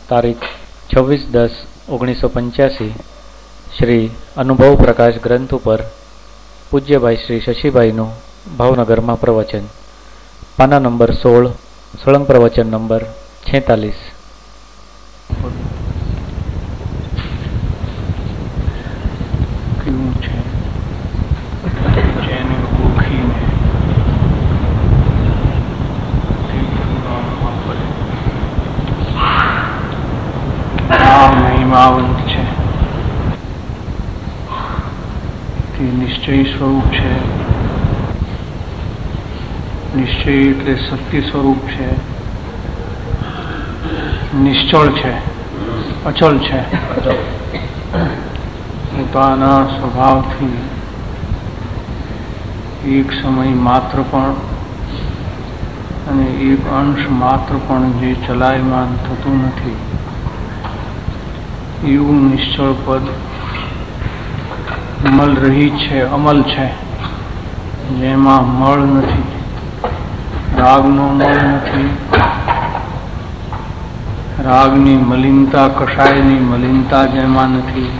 તારીખ 26/10/1985 શ્રી અનુભવ પ્રકાશ ગ્રંથ ઉપર પૂજ્યભાઈ શ્રી શશીભાઈનું ભાવનગરમાં પ્રવચન, પાના નંબર 16, સળંગ પ્રવચન નંબર 46. કેવું છે જેને ઓળખીને મહિમાવંત છે, તે નિશ્ચય સ્વરૂપ છે. નિશ્ચય એટલે શક્તિ સ્વરૂપ છે, નિશ્ચળ છે, અચલ છે. પોતાના સ્વભાવથી એક સમય માત્ર પણ અને એક અંશ માત્ર પણ જે ચલાયમાન થતું નથી એવું નિશ્ચળ પદ અમલ રહી છે, અમલ છે, જેમાં મળ નથી, રાગનો મળ નથી, રાગની મલિનતા, કષાયની મલિનતા જેમાં નથી,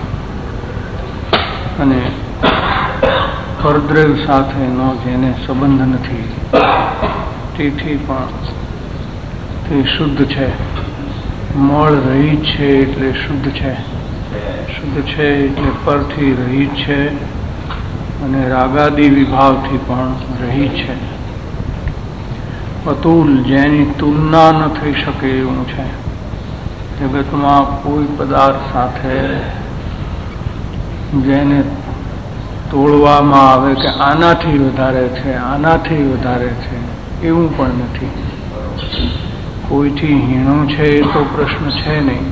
અને પરદ્રવ્ય સાથેનો જેને સંબંધ નથી, તેથી પણ તે શુદ્ધ છે. મળ રહિત છે એટલે શુદ્ધ છે, શુદ્ધ છે એટલે પરથી રહિત છે અને રાગાદી વિભાવથી પણ રહિત છે. અતુલ, જેની તુલના ન થઈ શકે એવું છે. જગતમાં કોઈ પદાર્થ સાથે જેને તોડવામાં આવે કે આનાથી વધારે છે, આનાથી વધારે છે એવું પણ નથી. કોઈથી હીણું છે એ તો પ્રશ્ન છે નહીં,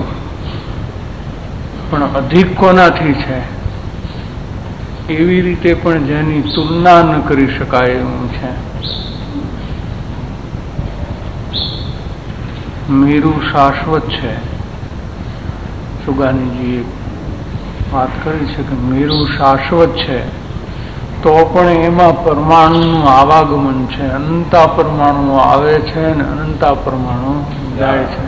પણ અધિક કોનાથી છે એવી રીતે પણ જેની તુલના ન કરી શકાય એવું છે. મેરુ શાશ્વત છે. સુગાનીજીએ વાત કરી છે કે મેરુ શાશ્વત છે, તો પણ એમાં પરમાણુનું આવાગમન છે. અનંતા પરમાણુ આવે છે અને અનંતા પરમાણુ જાય છે.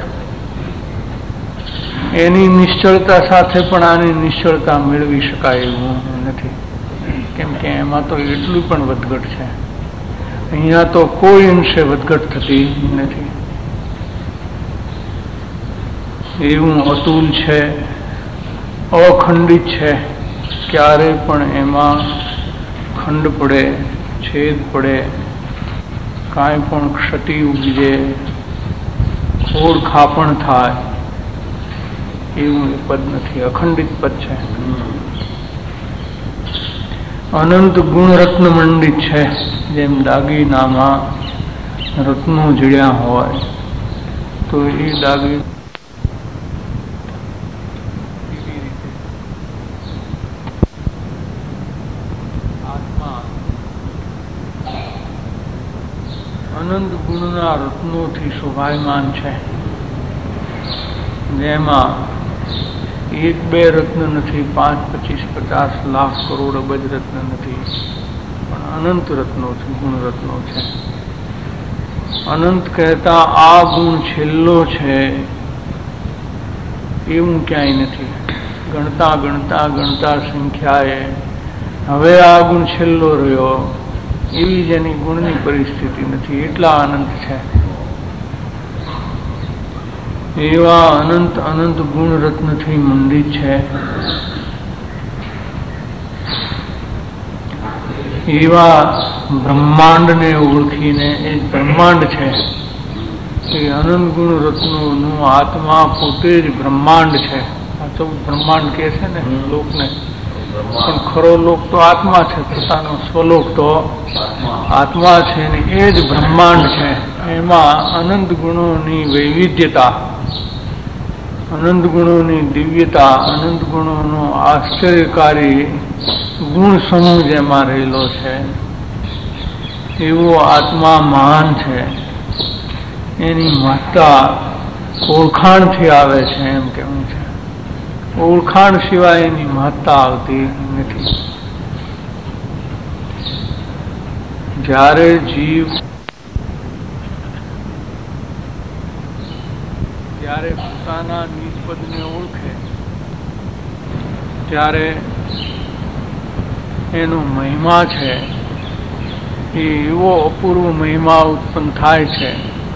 એની નિશ્ચળતા સાથે પણ આની નિશ્ચળતા મેળવી શકાય એવું નથી, કેમ કે એમાં તો એટલું પણ વધઘટ છે. અહીંયા તો કોઈ અંશે વધઘટ થતી નથી. એવું અતુલ છે, અખંડિત છે. ક્યારે પણ એમાં ખંડ પડે, છેદ પડે, કાંઈ પણ ક્ષતિ ઉપજે, ખોડ ખાપણ થાય એવું એ પદ નથી. અખંડિત પદ છે. અનંત ગુણ રત્ન મંડિત છે. જેમ દાગીનામાં રત્નો જડ્યા હોય તો એ દાગી અનંત ગુણના રત્નોથી શોભાયમાન છે. જેમાં 1-2 રત્ન નથી, 5, 25, 50 લાખ કરોડ અબજ રત્ન નથી, પણ અનંત રત્નો છે, ગુણ રત્નો છે. અનંત કહેતા આ ગુણ છેલ્લો છે એવું ક્યાંય નથી. ગણતા ગણતા ગણતા સંખ્યાએ હવે આ ગુણ છેલ્લો રહ્યો એવી જેની ગુણની પરિસ્થિતિ નથી, એટલા અનંત છે. એવા અનંત અનંત ગુણ રત્નથી મંડિત છે. એવા બ્રહ્માંડને ઓળખીને, એ બ્રહ્માંડ છે, એ અનંત ગુણ રત્નોનું આત્મા પોતે જ બ્રહ્માંડ છે. આ તો બ્રહ્માંડ કહે છે ને લોકને, પણ ખરો લોક તો આત્મા છે, પોતાનો સ્વલોક તો આત્મા છે ને એ જ બ્રહ્માંડ છે. એમાં અનંત ગુણોની વૈવિધ્યતા, અનંત ગુણોની દિવ્યતા, અનંત ગુણોનો આશ્ચર્યકારી ગુણ સમૂહ જેમાં રહેલો છે. એવો આત્મા મહાન છે. એની મહત્તા ઓળખાણથી આવે છે એમ કેવું છે. ઓળખાણ સિવાય એની મહત્તા આવતી નથી. જ્યારે જીવ જ્યારે પોતાના નિજ પદને ઓળખે ત્યારે એનો મહિમા છે એ એવો અપૂર્વ મહિમા ઉત્પન્ન થાય છે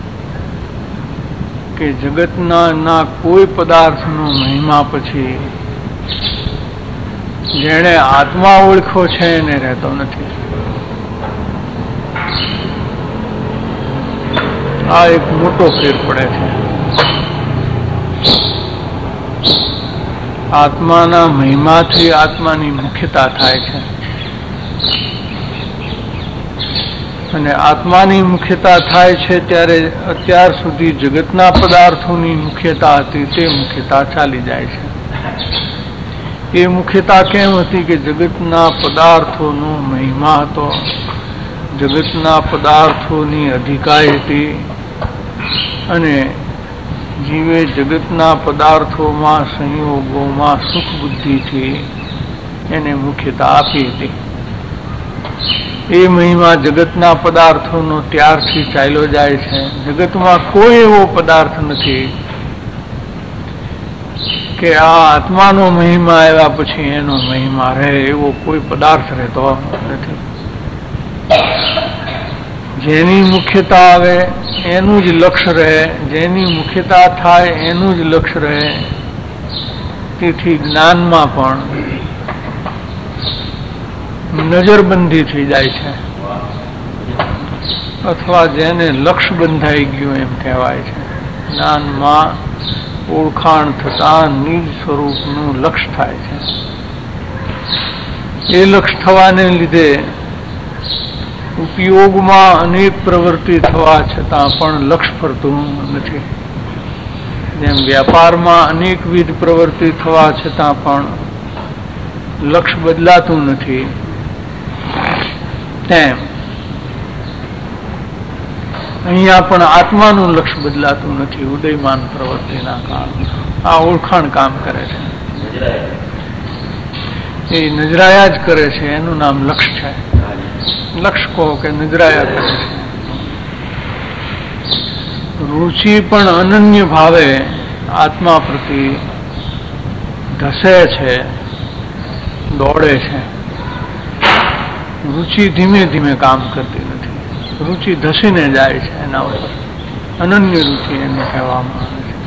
કે જગતના કોઈ પદાર્થનો મહિમા પછી જેણે આત્મા ઓળખ્યો છે એને રહેતો નથી. આ એક મોટો ફેર પડે છે. આત્માના મહિમાથી આત્માની મુખ્યતા થાય છે અને આત્માની મુખ્યતા થાય છે ત્યારે અત્યાર સુધી જગતના પદાર્થોની મુખ્યતા હતી તે મુખ્યતા ચાલી જાય છે. એ મુખ્યતા કેમ હતી કે જગતના પદાર્થોનો મહિમા હતો, જગતના પદાર્થોની અધિકારી હતી અને જીવે જગતના પદાર્થોમાં સંયોગોમાં સુખ બુદ્ધિથી એને મુખ્યતા આપી હતી. એ મહિમા જગતના પદાર્થોનો ત્યારથી ચાલ્યો જાય છે. જગતમાં કોઈ એવો પદાર્થ નથી કે આ આત્માનો મહિમા આવ્યા પછી એનો મહિમા રહે, એવો કોઈ પદાર્થ રહેતો નથી. જેની મુખ્યતા આવે એનું જ લક્ષ્ય રહે, જેની મુખ્યતા થાય એનું જ લક્ષ્ય રહે. તેથી જ્ઞાનમાં પણ નજરબંધી થઈ જાય છે અથવા જેને લક્ષ્ય બંધાઈ ગયું એમ કહેવાય છે. જ્ઞાનમાં ઓળખાણ થતા નિજ સ્વરૂપનું લક્ષ્ય થાય છે. એ લક્ષ્ય થવાને લીધે ઉપયોગમાં અનેક પ્રવૃત્તિ થવા છતાં પણ લક્ષ્ય ફરતું નથી. જેમ વ્યાપારમાં અનેકવિધ પ્રવૃત્તિ થવા છતાં પણ લક્ષ્ય બદલાતું નથી, તેમ અહીંયા પણ આત્માનું લક્ષ્ય બદલાતું નથી ઉદયમાન પ્રવૃત્તિના કારણે. આ ઓળખાણ કામ કરે છે, એ નજરાયા જ કરે છે, એનું નામ લક્ષ્ય છે. લક્ષ્ય કહો કે નજરાયા કરે છે. રુચિ પણ અનન્ય ભાવે આત્મા પ્રતિ ધસે છે, દોડે છે. રુચિ ધીમે ધીમે કામ કરતી નથી, રુચિ ધસીને જાય છે એના ઉપર. અનન્ય રુચિ એને કહેવામાં આવે છે.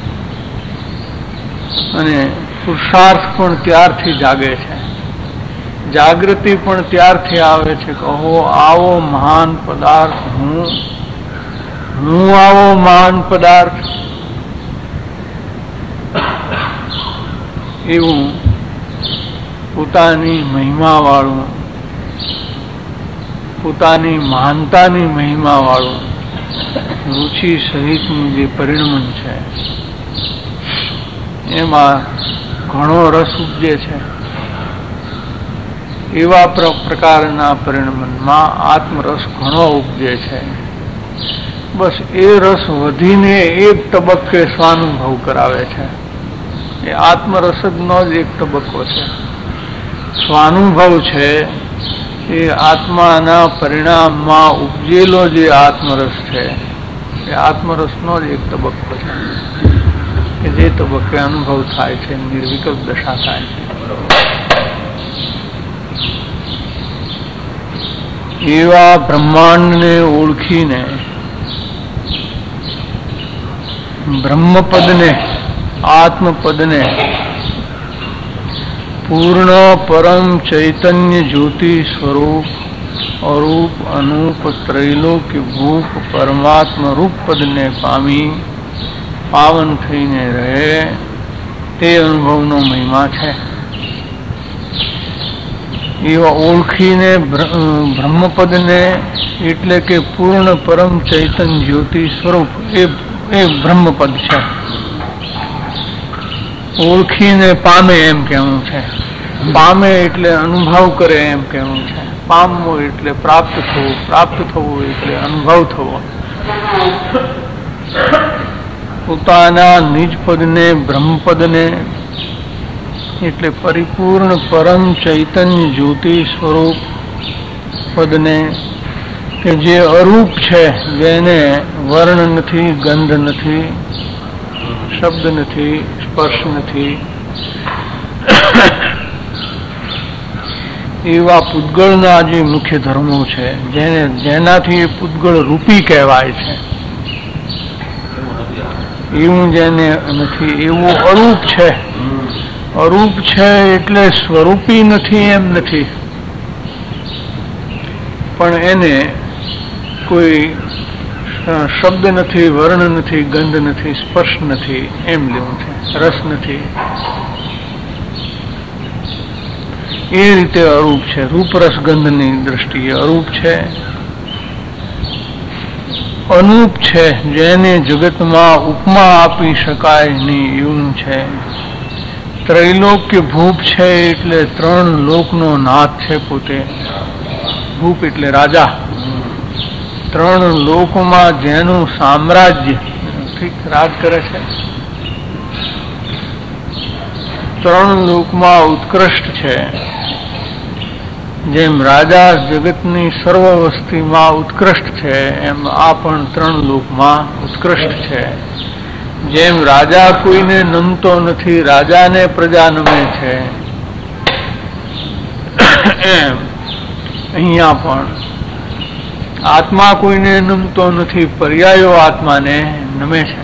અને પુરુષાર્થ પણ ત્યારથી જાગે છે, જાગૃતિ પણ ત્યારથી આવે છે. કહો આવો મહાન પદાર્થ હું આવો મહાન પદાર્થ, એવું પોતાની મહિમા વાળું, પોતાની મહાનતાની મહિમા વાળું રુચિ સહિતનું જે પરિણમન છે એમાં ઘણો રસ ઉપજે છે. એવા પ્રકારના પરિણમનમાં આત્મરસ ઘણો ઉપજે છે. બસ એ રસ વધીને એક તબક્કે સ્વાનુભવ કરાવે છે. એ આત્મરસનો જ એક તબક્કો છે. સ્વાનુભવ છે એ આત્માના પરિણામમાં ઉપજેલો જે આત્મરસ છે એ આત્મરસનો જ એક તબક્કો છે કે જે તબક્કે અનુભવ થાય છે, નિર્વિકલ્પ દશા થાય છે. એવા બ્રહ્માંડને ઓળખીને બ્રહ્મપદને, આત્મપદને પૂર્ણ પરમ ચૈતન્ય જ્યોતિ સ્વરૂપ અરૂપ અનુપ ત્રૈલોક્ય ભૂપ પરમાત્મા રૂપ પદને પામી પાવન થઈને રહે તે અનુભવનો મહિમા છે. એવા ઓળખીને બ્રહ્મપદને એટલે કે પૂર્ણ પરમ ચૈતન્ય જ્યોતિ સ્વરૂપ એ બ્રહ્મપદ છે. ઓળખીને પામે એમ કહેવું છે. પામે એટલે અનુભવ કરે એમ કહેવું છે. પામવું એટલે પ્રાપ્ત થવું, પ્રાપ્ત થવું એટલે અનુભવ થવો. પોતાના નિજ પદને બ્રહ્મપદને એટલે પરિપૂર્ણ પરમ ચૈતન્ય જ્યોતિ સ્વરૂપ પદને કે જે અરૂપ છે, જેને વર્ણ નથી, ગંધ નથી, શબ્દ નથી, સ્પર્શ નથી. એવા પૂતગળના જે મુખ્ય ધર્મો છે, જેનાથી એ પૂતગળ રૂપી કહેવાય છે, એવું જેને નથી, એવું અરૂપ છે. અરૂપ છે એટલે સ્વરૂપી નથી એમ નથી, પણ એને કોઈ શબ્દ નથી, વર્ણ નથી, ગંધ નથી, સ્પર્શ નથી એમ લેવું છે, રસ નથી. એ રીતે અરૂપ છે. રૂપ રસ ગંધની દ્રષ્ટિએ અરૂપ છે. અનુપ છે, જેને જગતમાં ઉપમા આપી શકાય નહીં એવું છે. ત્રૈલોક્ય ભૂપ છે એટલે 3 લોકનો નાથ છે પોતે. ભૂપ એટલે રાજા. 3 લોકમાં જેનું સામ્રાજ્ય ઠીક રાજ કરે છે, 3 લોકમાં ઉત્કૃષ્ટ છે. જેમ રાજા જગતની સર્વ વસ્તીમાં ઉત્કૃષ્ટ છે, એમ આ પણ 3 લોકમાં ઉત્કૃષ્ટ છે. જેમ રાજા કોઈને નમતો નથી, રાજાને પ્રજા નમે છે, એમ અહીંયા પણ આત્મા કોઈને નમતો નથી, પર્યાયો આત્માને નમે છે.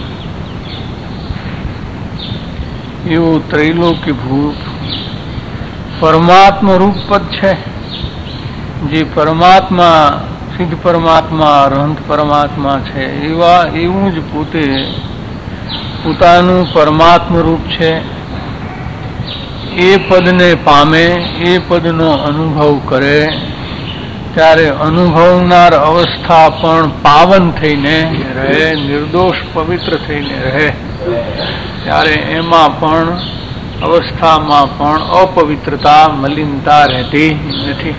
એવું ત્રૈલોક્ય ભૂપ પરમાત્મા રૂપ પદ છે. જે પરમાત્મા, સિદ્ધ પરમાત્મા, અરહંત પરમાત્મા છે, એવું જ પોતે પોતાનું પરમાત્મા રૂપ છે. એ પદને પામે, એ પદનો અનુભવ કરે ત્યારે અનુભવનાર અવસ્થા પણ પાવન થઈને રહે, નિર્દોષ પવિત્ર થઈને રહે. ત્યારે એમાં પણ અવસ્થામાં પણ અપવિત્રતા, મલિનતા રહેતી નથી.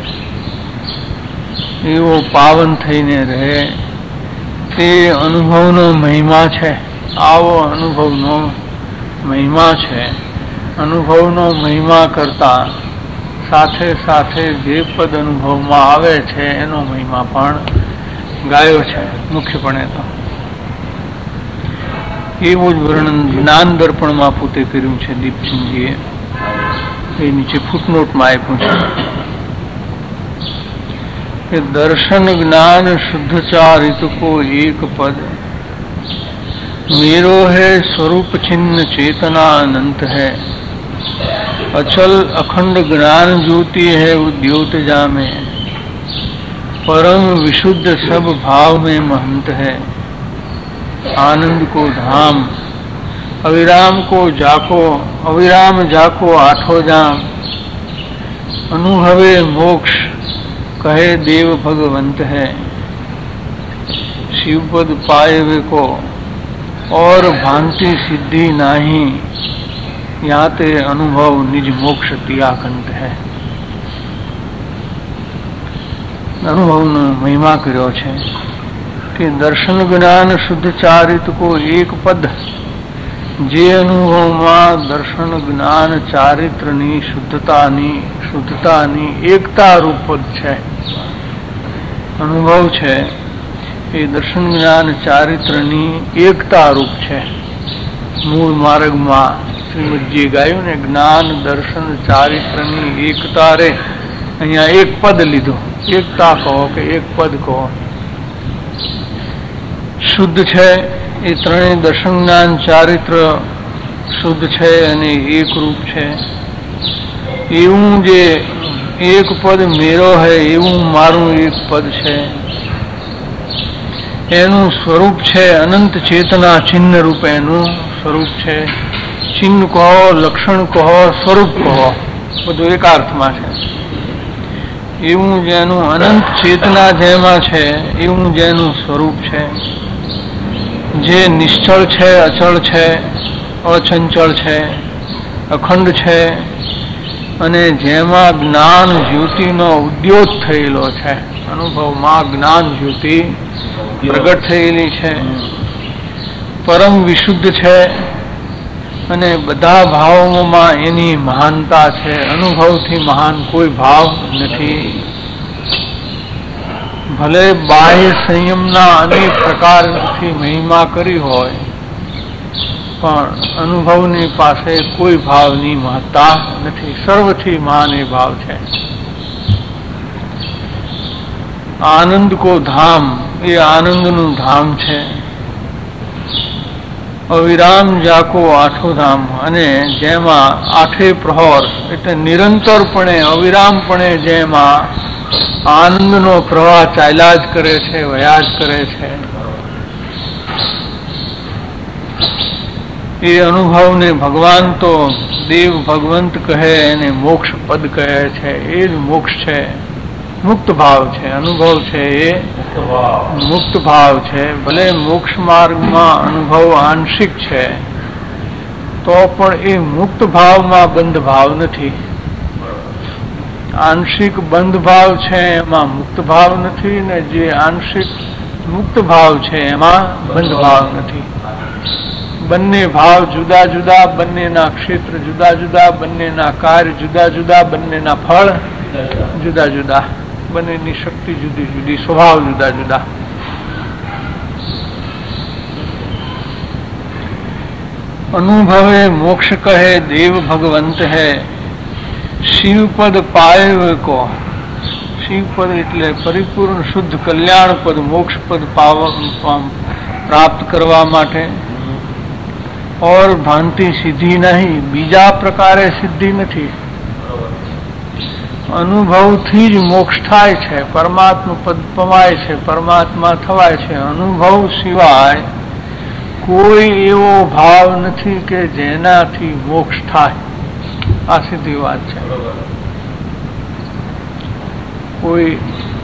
એવો પાવન થઈને રહે તે અનુભવનો મહિમા છે. આવો અનુભવનો મહિમા છે. અનુભવનો મહિમા કરતા સાથે સાથે જે પદ અનુભવમાં આવે છે એનો મહિમા પણ ગાયો છે મુખ્યપણે. તો એવું જ વર્ણન જ્ઞાન દર્પણમાં પોતે કર્યું છે દીપસિંહજીએ. એ નીચે ફૂટનોટમાં આપ્યું છે કે દર્શન જ્ઞાન શુદ્ધ ચારિત કો એક પદ मेरो है स्वरूप छिन्न चेतना अनंत है अचल अखंड ज्ञान ज्योति है उद्योत जामे परम विशुद्ध सब भाव में महंत है आनंद को धाम अविराम जाको आठो जाम अनुभवे मोक्ष कहे देव भगवंत है शिवपद पाए वे को और भांति सिद्धि नाही यहाँ ते अनुभव निज मोक्ष त्यागंत है. अनुभवનો મહિમા કર્યો છે કે દર્શન જ્ઞાન શુદ્ધ ચારિત કો એક પદ. જે અનુભવમાં દર્શન જ્ઞાન ચારિત્રની શુદ્ધતાની એકતા રૂપ પદ છે, અનુભવ છે, એ દર્શન જ્ઞાન ચારિત્રની એકતા રૂપ છે. મૂળ માર્ગમાં શ્રીમદજીએ ગાયું ને, જ્ઞાન દર્શન ચારિત્રની એકતા રે. અહીંયા એક પદ લીધું, એકતા કહો કે એક પદ કહો. શુદ્ધ છે એ 3 દર્શન જ્ઞાન ચારિત્ર શુદ્ધ છે અને એક રૂપ છે. એવું જે એક પદ મેરો હૈ, એવું મારું એક પદ છે. એનું સ્વરૂપ છે અનંત ચેતના, ચિહ્ન રૂપ એનું સ્વરૂપ છે. ચિહ્ન કહો, લક્ષણ કહો, સ્વરૂપ કહો, બધું એકાર્થમાં છે. એવું જેનું અનંત ચેતના જેમાં છે, એવું જેનું સ્વરૂપ છે, જે નિશ્ચળ છે, અચળ છે, અચંચળ છે, અખંડ છે, અને જેમાં જ્ઞાન જ્યોતિનો ઉદ્યોત થયેલો છે. અનુભવમાં જ્ઞાન જ્યોતિ પ્રગટ થયેલી છે. પરમ વિશુદ્ધ છે અને બધા ભાવોમાં એની મહાનતા છે. અનુભવથી મહાન કોઈ ભાવ નથી. ભલે બાહ્ય સંયમના અનેક પ્રકારથી મહિમા કરી હોય, પણ અનુભવની પાસે કોઈ ભાવની મહત્તા નથી. સર્વથી મહાન એ ભાવ છે. આનંદ કો ધામ એ આનંદનું ધામ છે. અવિરામ જાકો આઠો ધામ, અને જેમાં આઠે પ્રહર એટલે નિરંતરપણે અવિરામપણે જેમાં આનંદનો પ્રવાહ ચાલ્યા જ કરે છે, વયા જ કરે છે, એ અનુભવને ભગવાન તો દેવ ભગવંત કહે અને મોક્ષ પદ કહે છે. એ જ મોક્ષ છે, મુક્ત ભાવ છે. અનુભવ છે એ મુક્ત ભાવ છે. ભલે મોક્ષ માર્ગમાં અનુભવ આંશિક છે તો પણ એ મુક્ત ભાવમાં બંધ ભાવ નથી. આંશિક બંધ ભાવ છે એમાં મુક્ત ભાવ નથી, ને જે આંશિક મુક્ત ભાવ છે એમાં બંધ ભાવ નથી. બંને ભાવ જુદા જુદા, બંનેના ક્ષેત્ર જુદા જુદા, બંનેના કાર્ય જુદા જુદા, બંનેના ફળ જુદા જુદા, બંનેની શક્તિ જુદી જુદી, સ્વભાવ જુદા જુદા. અનુભવે મોક્ષ કહે દેવ ભગવંત હૈ, શિવપદ પાય કો. શિવપદ એટલે પરિપૂર્ણ શુદ્ધ કલ્યાણ પદ, મોક્ષ પદ પ્રાપ્ત કરવા માટે. और भांति सिद्धि नहीं, बीजा प्रकारे सिद्धि नहीं. अनुभवથી જ મોક્ષ થાય છે, પરમાત્મા પદ પમાય છે, પરમાત્મા થવાય છે. અનુભવ સિવાય કોઈ એવો ભાવ નથી કે જેનાથી મોક્ષ થાય. આ સીધી વાત છે. કોઈ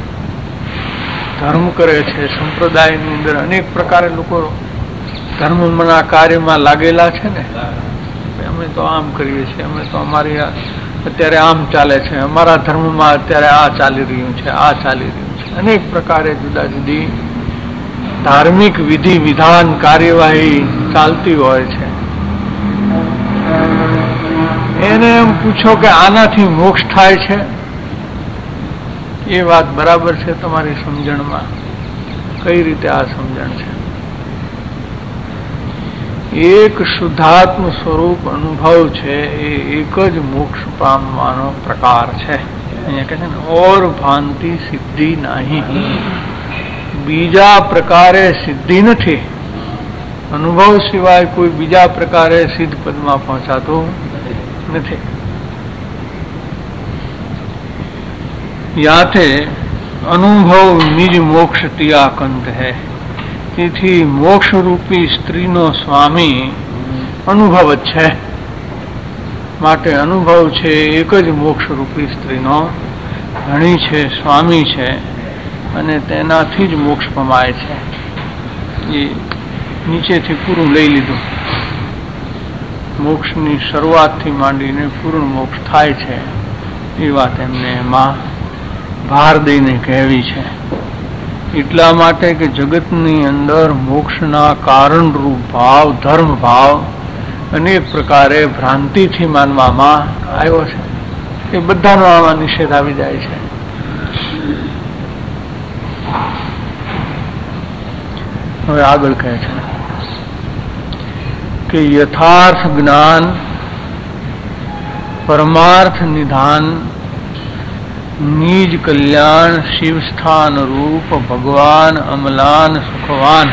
ધર્મ કરે છે, સંપ્રદાયની અંદર અનેક પ્રકારે લોકો ધર્મના કાર્યમાં લાગેલા છે ને. અમે તો આમ કરીએ છીએ, અમે તો અમારી અત્યારે આમ ચાલે છે, અમારા ધર્મમાં અત્યારે આ ચાલી રહ્યું છે, આ ચાલી રહ્યું છે. અનેક પ્રકારે જુદા જુદી ધાર્મિક વિધિ વિધાન કાર્યવાહી ચાલતી હોય છે. એને એમ પૂછો કે આનાથી મોક્ષ થાય છે? એ વાત બરાબર છે તમારી સમજણમાં? કઈ રીતે આ સમજણ છે? એક શુદ્ધાત્મ સ્વરૂપ અનુભવ છે, એ એક જ મોક્ષ પામવાનો પ્રકાર છે. અહીંયા કહે છે ને, ઓર ભાંતિ સિદ્ધિ નહીં. બીજા પ્રકારે સિદ્ધિ નથી. અનુભવ સિવાય કોઈ બીજા પ્રકારે સિદ્ધ પદમાં પહોંચાતું નથી. યાથે અનુભવ નિજ મોક્ષ તિયાકંત હૈ. તેથી મોક્ષરૂપી સ્ત્રીનો સ્વામી અનુભવ જ છે. માટે અનુભવ છે એક જ મોક્ષરૂપી સ્ત્રીનો ધણી છે, સ્વામી છે, અને તેનાથી જ મોક્ષ પમાય છે. એ નીચેથી પૂરું લઈ લીધું. મોક્ષની શરૂઆતથી માંડીને પૂર્ણ મોક્ષ થાય છે એ વાત એમને એમાં ભાર દઈને કહેવી છે. એટલા માટે કે જગતની અંદર મોક્ષના કારણરૂપ ભાવ, ધર્મ ભાવ અનેક પ્રકારે ભ્રાંતિથી માનવામાં આવ્યો છે. એ બધાનો આમાં નિષેધ આવી જાય છે. હવે આગળ કહે છે કે યથાર્થ જ્ઞાન, પરમાર્થ નિધાન, નિજ કલ્યાણ, શિવ સ્થાન રૂપ ભગવાન અમલાન સુખવાન,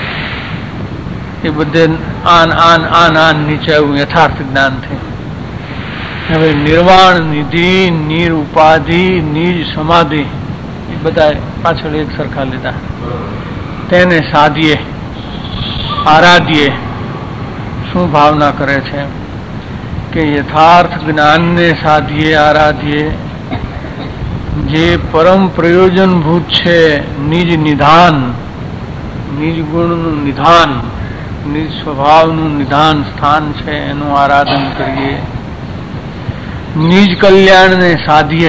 એ બધે આન આન આન આન નીચે આવ્યું યથાર્થ જ્ઞાન થી. હવે નિર્વાણ, નિધિ, નિરુપાધિ, નિજ સમાધિ, એ બધા પાછળ એક સરખા લીધા. તેને સાધીએ, આરાધીએ. શું ભાવના કરે છે કે યથાર્થ જ્ઞાનને સાધીએ, આરાધીએ. જે પરમ પ્રયોજનભૂત છે, નિજ નિધાન, નિજ ગુણનું નિધાન, નિજ સ્વભાવનું નિધાન સ્થાન છે, એનું આરાધન કરીએ. નિજ કલ્યાણને સાધીએ.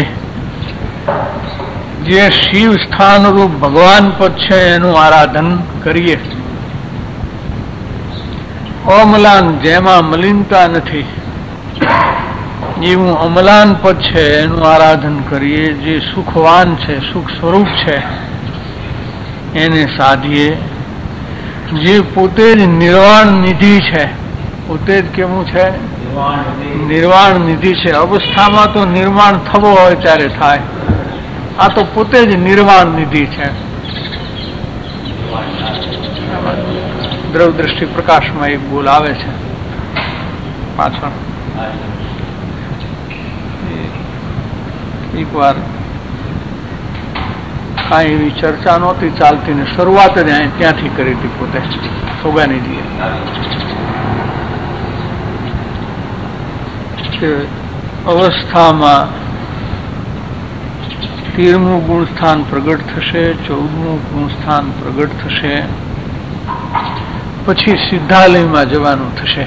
જે શિવ સ્થાનરૂપ ભગવાન પદ છે એનું આરાધન કરીએ. અમલાન, જેમાં મલિનતા નથી એવું અમલાન પદ છે એનું આરાધન કરીએ. જે સુખવાન છે, સુખ સ્વરૂપ છે, એને સાધીએ. જે પોતે જ નિર્વાણ નિધિ છે, પોતે જ કેવું છે? નિર્વાણ નિધિ છે. અવસ્થામાં તો નિર્માણ થવો હોય ત્યારે થાય, આ તો પોતે જ નિર્વાણ નિધિ છે. દ્રવ દ્રષ્ટિ પ્રકાશમાં એક બોલ આવે છે પાછળ. એક વાર કાંઈ એવી ચર્ચા નહોતી ચાલતી ને શરૂઆત જ ત્યાંથી કરી હતી પોતે સોગાનીજીએ કે અવસ્થામાં 13મું ગુણસ્થાન પ્રગટ થશે, 14મું ગુણસ્થાન પ્રગટ થશે, પછી સિદ્ધાલયમાં જવાનું થશે.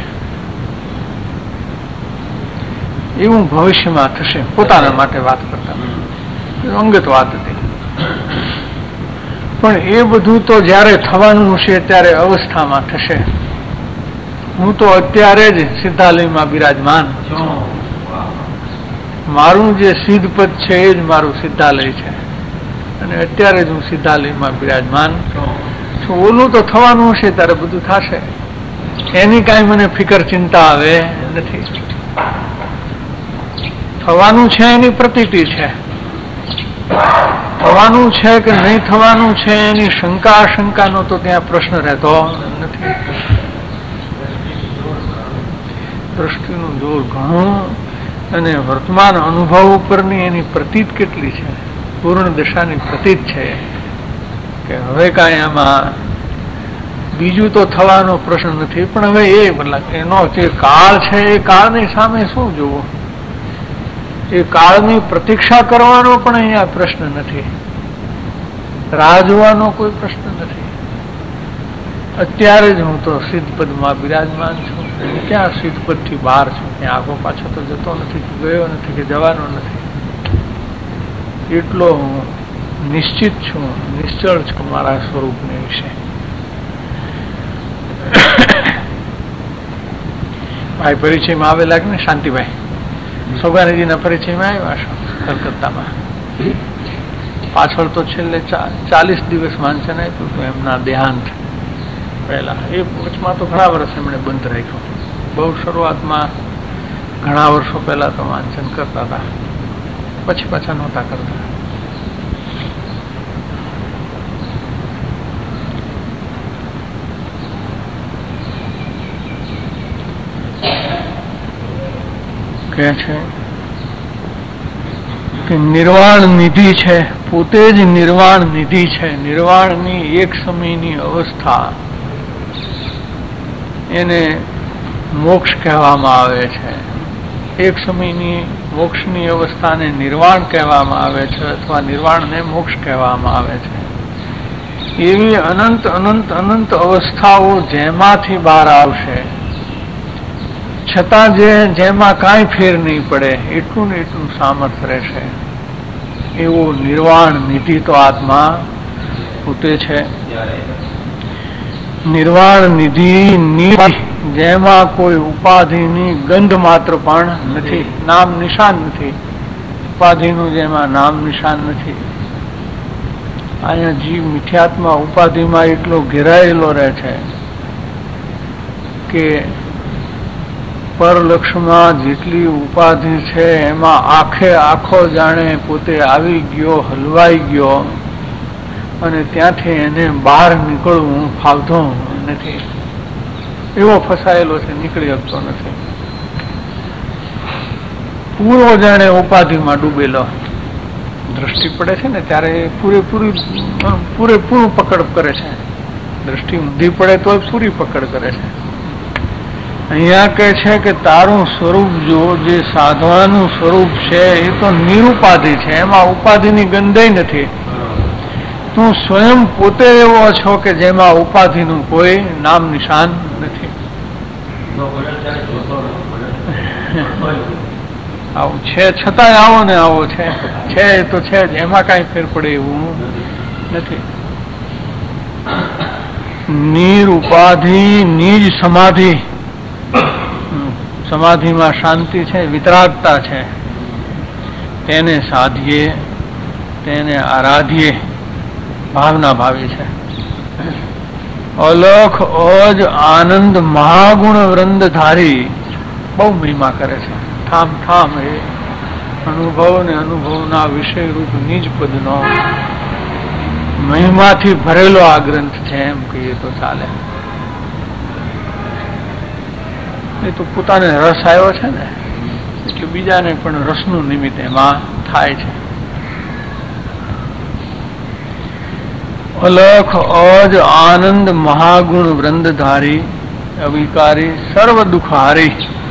એવું ભવિષ્યમાં થશે. પોતાના માટે વાત કરતા અંગત વાત હતી. પણ એ બધું તો જયારે થવાનું હશે ત્યારે અવસ્થામાં થશે. હું તો અત્યારે જ સિદ્ધાલયમાં બિરાજમાન છું. મારું જે સિદ્ધ પદ છે એ જ મારું સિદ્ધાલય છે અને અત્યારે જ હું સિદ્ધાલયમાં બિરાજમાન છું. ઓલું તો થવાનું હશે ત્યારે બધું થશે. એની કાંઈ મને ફિકર ચિંતા આવે નથી. થવાનું છે એની પ્રતીતિ છે, થવાનું છે કે નહીં થવાનું છે એની શંકા આશંકાનો તો ત્યાં પ્રશ્ન રહેતો નથી. દ્રષ્ટિનું જોર ઘણું અને વર્તમાન અનુભવ ઉપરની એની પ્રતીત કેટલી છે, પૂર્ણ દશાની પ્રતીત છે કે હવે કાંઈ આમાં બીજું તો થવાનો પ્રશ્ન નથી. પણ હવે એનો જે કાળ છે એ કાળની સામે શું જોવું, એ કાળની પ્રતીક્ષા કરવાનો પણ અહીંયા પ્રશ્ન નથી, રાહ જોવાનો કોઈ પ્રશ્ન નથી. અત્યારે જ હું તો સિદ્ધપદમાં બિરાજમાન છું. ક્યાં સિદ્ધપદથી બહાર છું, ત્યાં આગો પાછો તો જતો નથી, ગયો નથી કે જવાનો નથી. એટલો હું નિશ્ચિત છું, નિશ્ચળ છું મારા સ્વરૂપને વિશે. ભાઈ પરિચયમાં આવેલા કે ને શાંતિભાઈ સોગાનીજીના પરિચયમાં આવ્યા છો કલકત્તામાં. પાછળ તો છેલ્લે 40 દિવસ વાંચન આપ્યું હતું એમના દેહાંત પહેલા. એ વચમાં તો ઘણા વર્ષ એમણે બંધ રાખ્યો. બહુ શરૂઆતમાં ઘણા વર્ષો પહેલા તો વાંચન કરતા હતા, પછી પાછા નહોતા કરતા. કહે છે કે નિર્વાણ નિધિ છે, પોતે જ નિર્વાણ નિધિ છે. નિર્વાણની એક સમયની અવસ્થા એને મોક્ષ કહેવામાં આવે છે. એક સમયની મોક્ષની અવસ્થાને નિર્વાણ કહેવામાં આવે છે અથવા નિર્વાણને મોક્ષ કહેવામાં આવે છે. એવી અનંત અનંત અનંત અવસ્થાઓ જેમાંથી બહાર આવશે, છતાં જેમાં કાંઈ ફેર નહીં પડે, એટલું ને એટલું સામર્થ્ય રહેશે. એવો નિર્વાણ નિધિ તો આત્મા પોતે છે. નિર્વાણ નિધિ જેમાં કોઈ ઉપાધિની ગંધ માત્ર પણ નથી, નામ નિશાન નથી. ઉપાધિનું જેમાં નામ નિશાન નથી. અહીંયા જીવ મિથ્યાત્મા ઉપાધિમાં એટલો ઘેરાયેલો રહે છે કે પરલક્ષમાં જેટલી ઉપાધિ છે એમાં આખે આખો જાણે પોતે આવી ગયો, હલવાઈ ગયો અને ત્યાંથી એને બહાર નીકળવું ફાવતું નથી. એવો ફસાયેલો છે, નીકળી શકતો નથી. પૂરો જાણે ઉપાધિમાં ડૂબેલો. દ્રષ્ટિ પડે છે ને ત્યારે પૂરેપૂરું પકડ કરે છે. દ્રષ્ટિ ઊંધી પડે તો પૂરી પકડ કરે છે. અહીંયા કહે છે કે તારું સ્વરૂપ જો જે સાધવાનું સ્વરૂપ છે એ તો નિરુપાધિ છે, એમાં ઉપાધિની ગંધેય નથી. તું સ્વયં પોતે એવો છો કે જેમાં ઉપાધિનું કોઈ નામ નિશાન નથી. આવું છે છતાંય આવો ને આવો છે એ તો છે જ, એમાં કાંઈ ફેર પડે એવું નથી. નિરુપાધિ નિજ સમાધિ, સમાધિમાં શાંતિ છે, વિતરાગતા છે. તેને સાધીએ, તેને આરાધીએ, ભાવના ભાવી છે. અલખ ઓજ આનંદ મહાગુણ વૃંદધારી બહુ મહિમા કરે છે. ઠામ ઠામ એ અનુભવ ને અનુભવના વિષય રૂપ નિજ પદનો મહિમાથી ભરેલો આ ગ્રંથ છે એમ કહીએ તો ચાલે. એ તો પોતાને રસ આવ્યો છે ને એટલે બીજાને પણ રસનું નિમિત્ત એમાં થાય છે. અલખ ઓજ આનંદ મહાગુણ વૃંદધારી અવિકારી સર્વ દુઃખહારી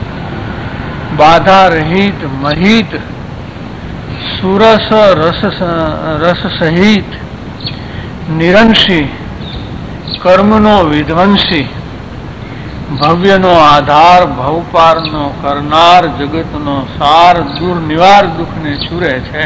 બાધા રહિત મહિત સુરસ રસ સહિત નિરંશી કર્મનો વિધ્વંસી ભવ્યનો આધાર ભવપારનો કરનાર જગતનો સાર દૂર નિવાર દુઃખને ચૂરે છે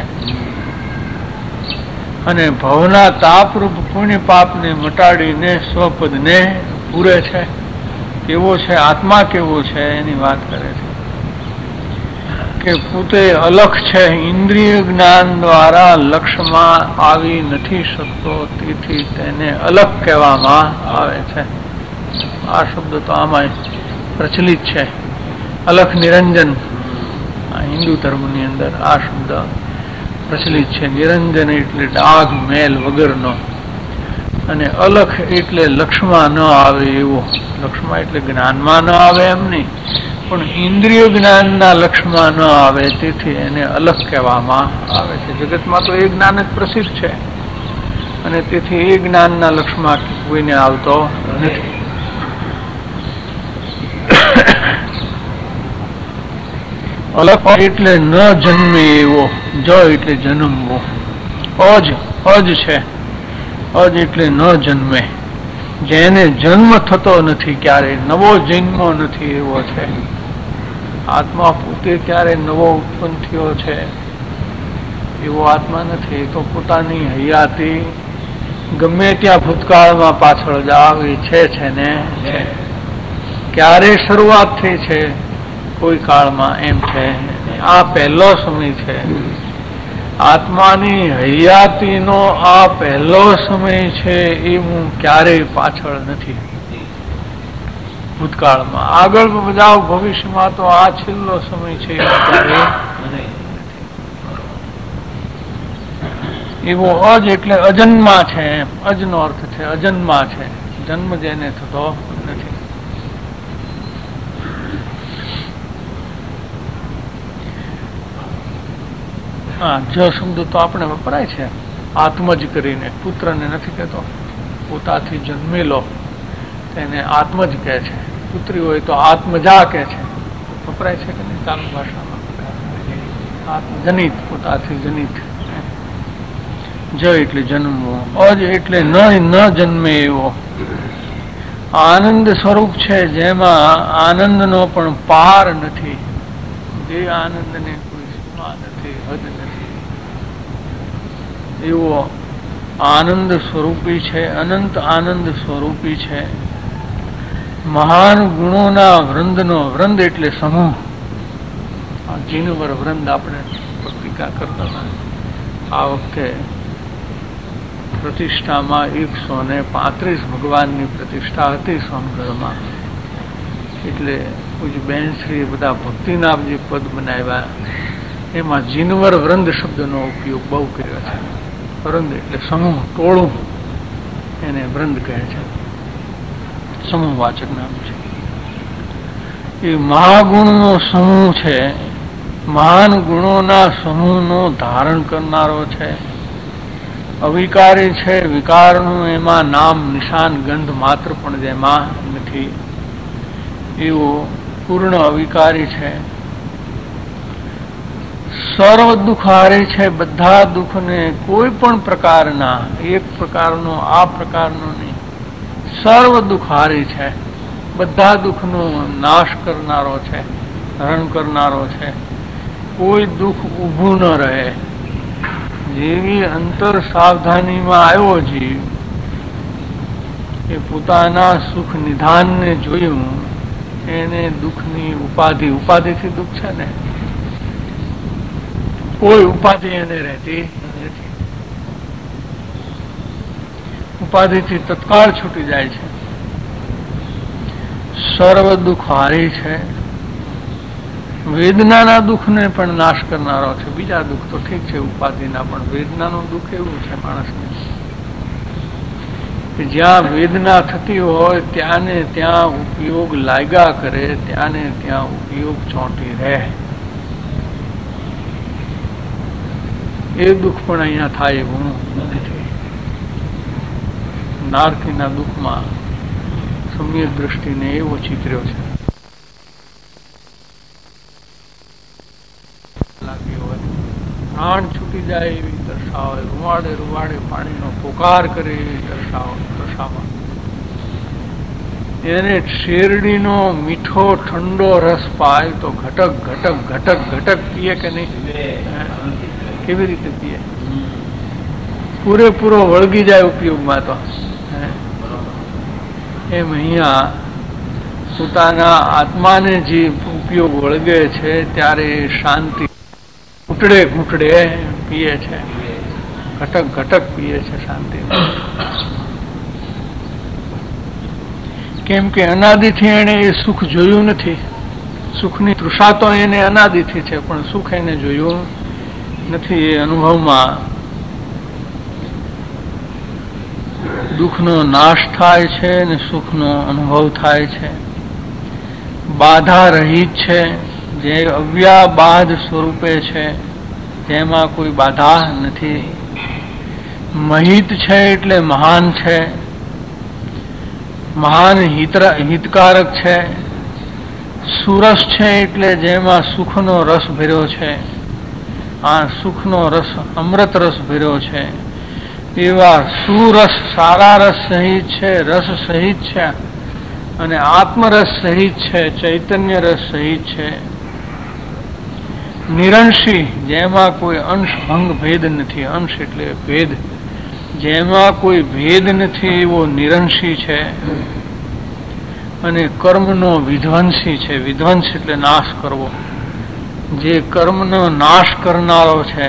અને ભવના તાપરૂપ પુણ્ય પાપને મટાડીને સ્વપદને પૂરે છે. કેવો છે આત્મા, કેવો છે એની વાત કરે છે કે પોતે અલખ છે, ઇન્દ્રિય જ્ઞાન દ્વારા લક્ષ્યમાં આવી નથી શકતો, તેથી તેને અલખ કહેવામાં આવે છે. આ શબ્દ તો આમાં પ્રચલિત છે. અલખ નિરંજન હિન્દુ ધર્મની અંદર આ શબ્દ પ્રચલિત છે. નિરંજન એટલે ડાઘ મેલ વગરનો, અને અલખ એટલે લક્ષ્યમાં ન આવે એવો. લક્ષ્યમાં એટલે જ્ઞાનમાં ન આવે એમ નહીં, પણ ઇન્દ્રિય જ્ઞાનના લક્ષ્યમાં ન આવે, તેથી એને અલખ કહેવામાં આવે છે. જગતમાં તો એ જ્ઞાન જ પ્રસિદ્ધ છે અને તેથી એ જ્ઞાનના લક્ષ્યમાં કોઈને આવતો નથી. અલખ એટલે ન જન્મે એવો, જ એટલે જન્મવો, અજ અજ છે, અજ એટલે ન જન્મે, જેને જન્મ થતો નથી, ક્યારે નવો જન્મ નથી એવો છે. આત્મા પોતે ક્યારે નવો ઉત્પન્ન થયો છે એવો આત્મા નથી. તો પોતાની હયાતી ગમે ત્યાં ભૂતકાળમાં પાછળ જાવ એ છે ને છે. ક્યારે શરૂઆત થઈ છે કોઈ કાળમાં એમ છે. આ પહેલો સમય છે આત્માની હયાતીનો, આ પહેલો સમય છે. એ હું ક્યારેય પાછળ નથી ભૂતકાળમાં. આગળ જાઓ ભવિષ્યમાં તો આ છેલ્લો સમય છે એવો. અજ એટલે અજન્મા છે એમ. અજનો અર્થ છે અજન્મા છે, જન્મ જેને થતો નથી. જ શબ્દ તો આપણે વપરાય છે આત્મજ કરીને, પુત્રને નથી કહેતો. પોતાથી જન્મેલો તેને આત્મજ કહે છે. પુત્રી હોય તો આત્મજા કહે છે. વપરાય છે કે નહીં ચાલુ ભાષામાં? આત્મજનિત, પોતાથી જનિત. જ એટલે જન્મવો, અજ એટલે ન જન્મે એવો. આનંદ સ્વરૂપ છે જેમાં આનંદનો પણ પાર નથી. જે આનંદને કોઈ સીમા નથી, હદ નથી એવો આનંદ સ્વરૂપી છે. અનંત આનંદ સ્વરૂપી છે. મહાન ગુણોના વૃંદનો, વૃંદ એટલે સમૂહ. જીનવર વૃંદ આપણે પત્રિકા કરતા હતા. આ વખતે પ્રતિષ્ઠામાં 135 ભગવાનની પ્રતિષ્ઠા હતી સોનગઢમાં. એટલે બેનશ્રીએ બધા ભક્તિના જે પદ બનાવ્યા એમાં જીનવર વૃંદ શબ્દનો ઉપયોગ બહુ કર્યો છે. વૃંદ એટલે સમૂહ, ટોળું, એને વૃંદ કહે છે. સમૂહવાચક નામ છે. એ મહાગુણનો સમૂહ છે. મહાન ગુણોના સમૂહનો ધારણ કરનારો છે. અવિકારી છે. વિકારનું એમાં નામ નિશાન ગંધ માત્ર પણ જેમાં નથી એવો પૂર્ણ અવિકારી છે. સર્વ દુઃખહારી છે. બધા દુઃખને કોઈ પણ પ્રકારના, એક પ્રકારનો આ પ્રકારનો નહીં, સર્વ દુઃખહારી છે. બધા દુઃખનો નાશ કરનારો છે, હરણ કરનારો છે. કોઈ દુઃખ ઊભું ન રહે. જેવી અંતર સાવધાનીમાં આવ્યો જીવ, એ પોતાના સુખ નિધાનને જોયું, એને દુઃખની ઉપાધિથી દુઃખ છે ને, કોઈ ઉપાધિ એને રહેતી નથી. ઉપાધિથી તત્કાળ છૂટી જાય છે. સર્વ દુઃખ હારી છે. વેદનાના દુઃખને પણ નાશ કરનારો છે. બીજા દુઃખ તો ઠીક છે ઉપાધિના, પણ વેદનાનું દુઃખ એવું છે માણસને કે જ્યાં વેદના થતી હોય ત્યાં ને ત્યાં ઉપયોગ લાગ્યા કરે, ત્યાં ને ત્યાં ઉપયોગ ચોંટી રહે. એ દુઃખ પણ અહીંયા થાય એવું નથી. નારકીના દુઃખમાં સમ્યક દ્રષ્ટિને એવો ચિત્ર્યો છે. પ્રાણ છૂટી જાય એવી દર્શાવે, રૂવાડે રૂવાડે પાણીનો પોકાર કરે એવી દર્શાવે. એને શેરડીનો મીઠો ઠંડો રસ પાય તો ઘટક ઘટક ઘટક ઘટક પીએ કે નહીં? કેવી રીતે પીએ? પૂરેપૂરો વળગી જાય ઉપયોગમાં. તો એમ અહીંયા પોતાના આત્માને જે ઉપયોગ વળગે છે ત્યારે શાંતિ ઘૂંટડે ઘૂંટડે પીએ છે, ઘટક ઘટક પીએ છે શાંતિ. કેમ કે અનાદિથી એને એ સુખ જોયું નથી. સુખની તૃષા તો એને અનાદિથી છે, પણ સુખ એને જોયું નથી. એ અનુભવમાં દુઃખનો નાશ થાય છે અને સુખનો અનુભવ થાય છે. બાધા રહિત છે, જે અવ્યાબાધ સ્વરૂપે છે, તેમાં કોઈ બાધા નથી. મહિત છે એટલે મહાન છે, મહાન હિતકારક છે. સુરસ છે એટલે જેમાં સુખનો રસ ભર્યો છે, આ સુખનો રસ અમૃત રસ ભર્યો છે. એવા સુરસ સારા રસ સહિત છે, રસ સહિત છે, અને આત્મરસ સહિત છે, ચૈતન્ય રસ સહિત છે. નિરંશી, જેમાં કોઈ અંશ ભંગ ભેદ નથી. અંશ એટલે ભેદ, જેમાં કોઈ ભેદ નથી એવો નિરંશી છે. અને કર્મનો વિધ્વંસી છે. વિધ્વંસ એટલે નાશ કરવો. જે કર્મનો નાશ કરનારો છે.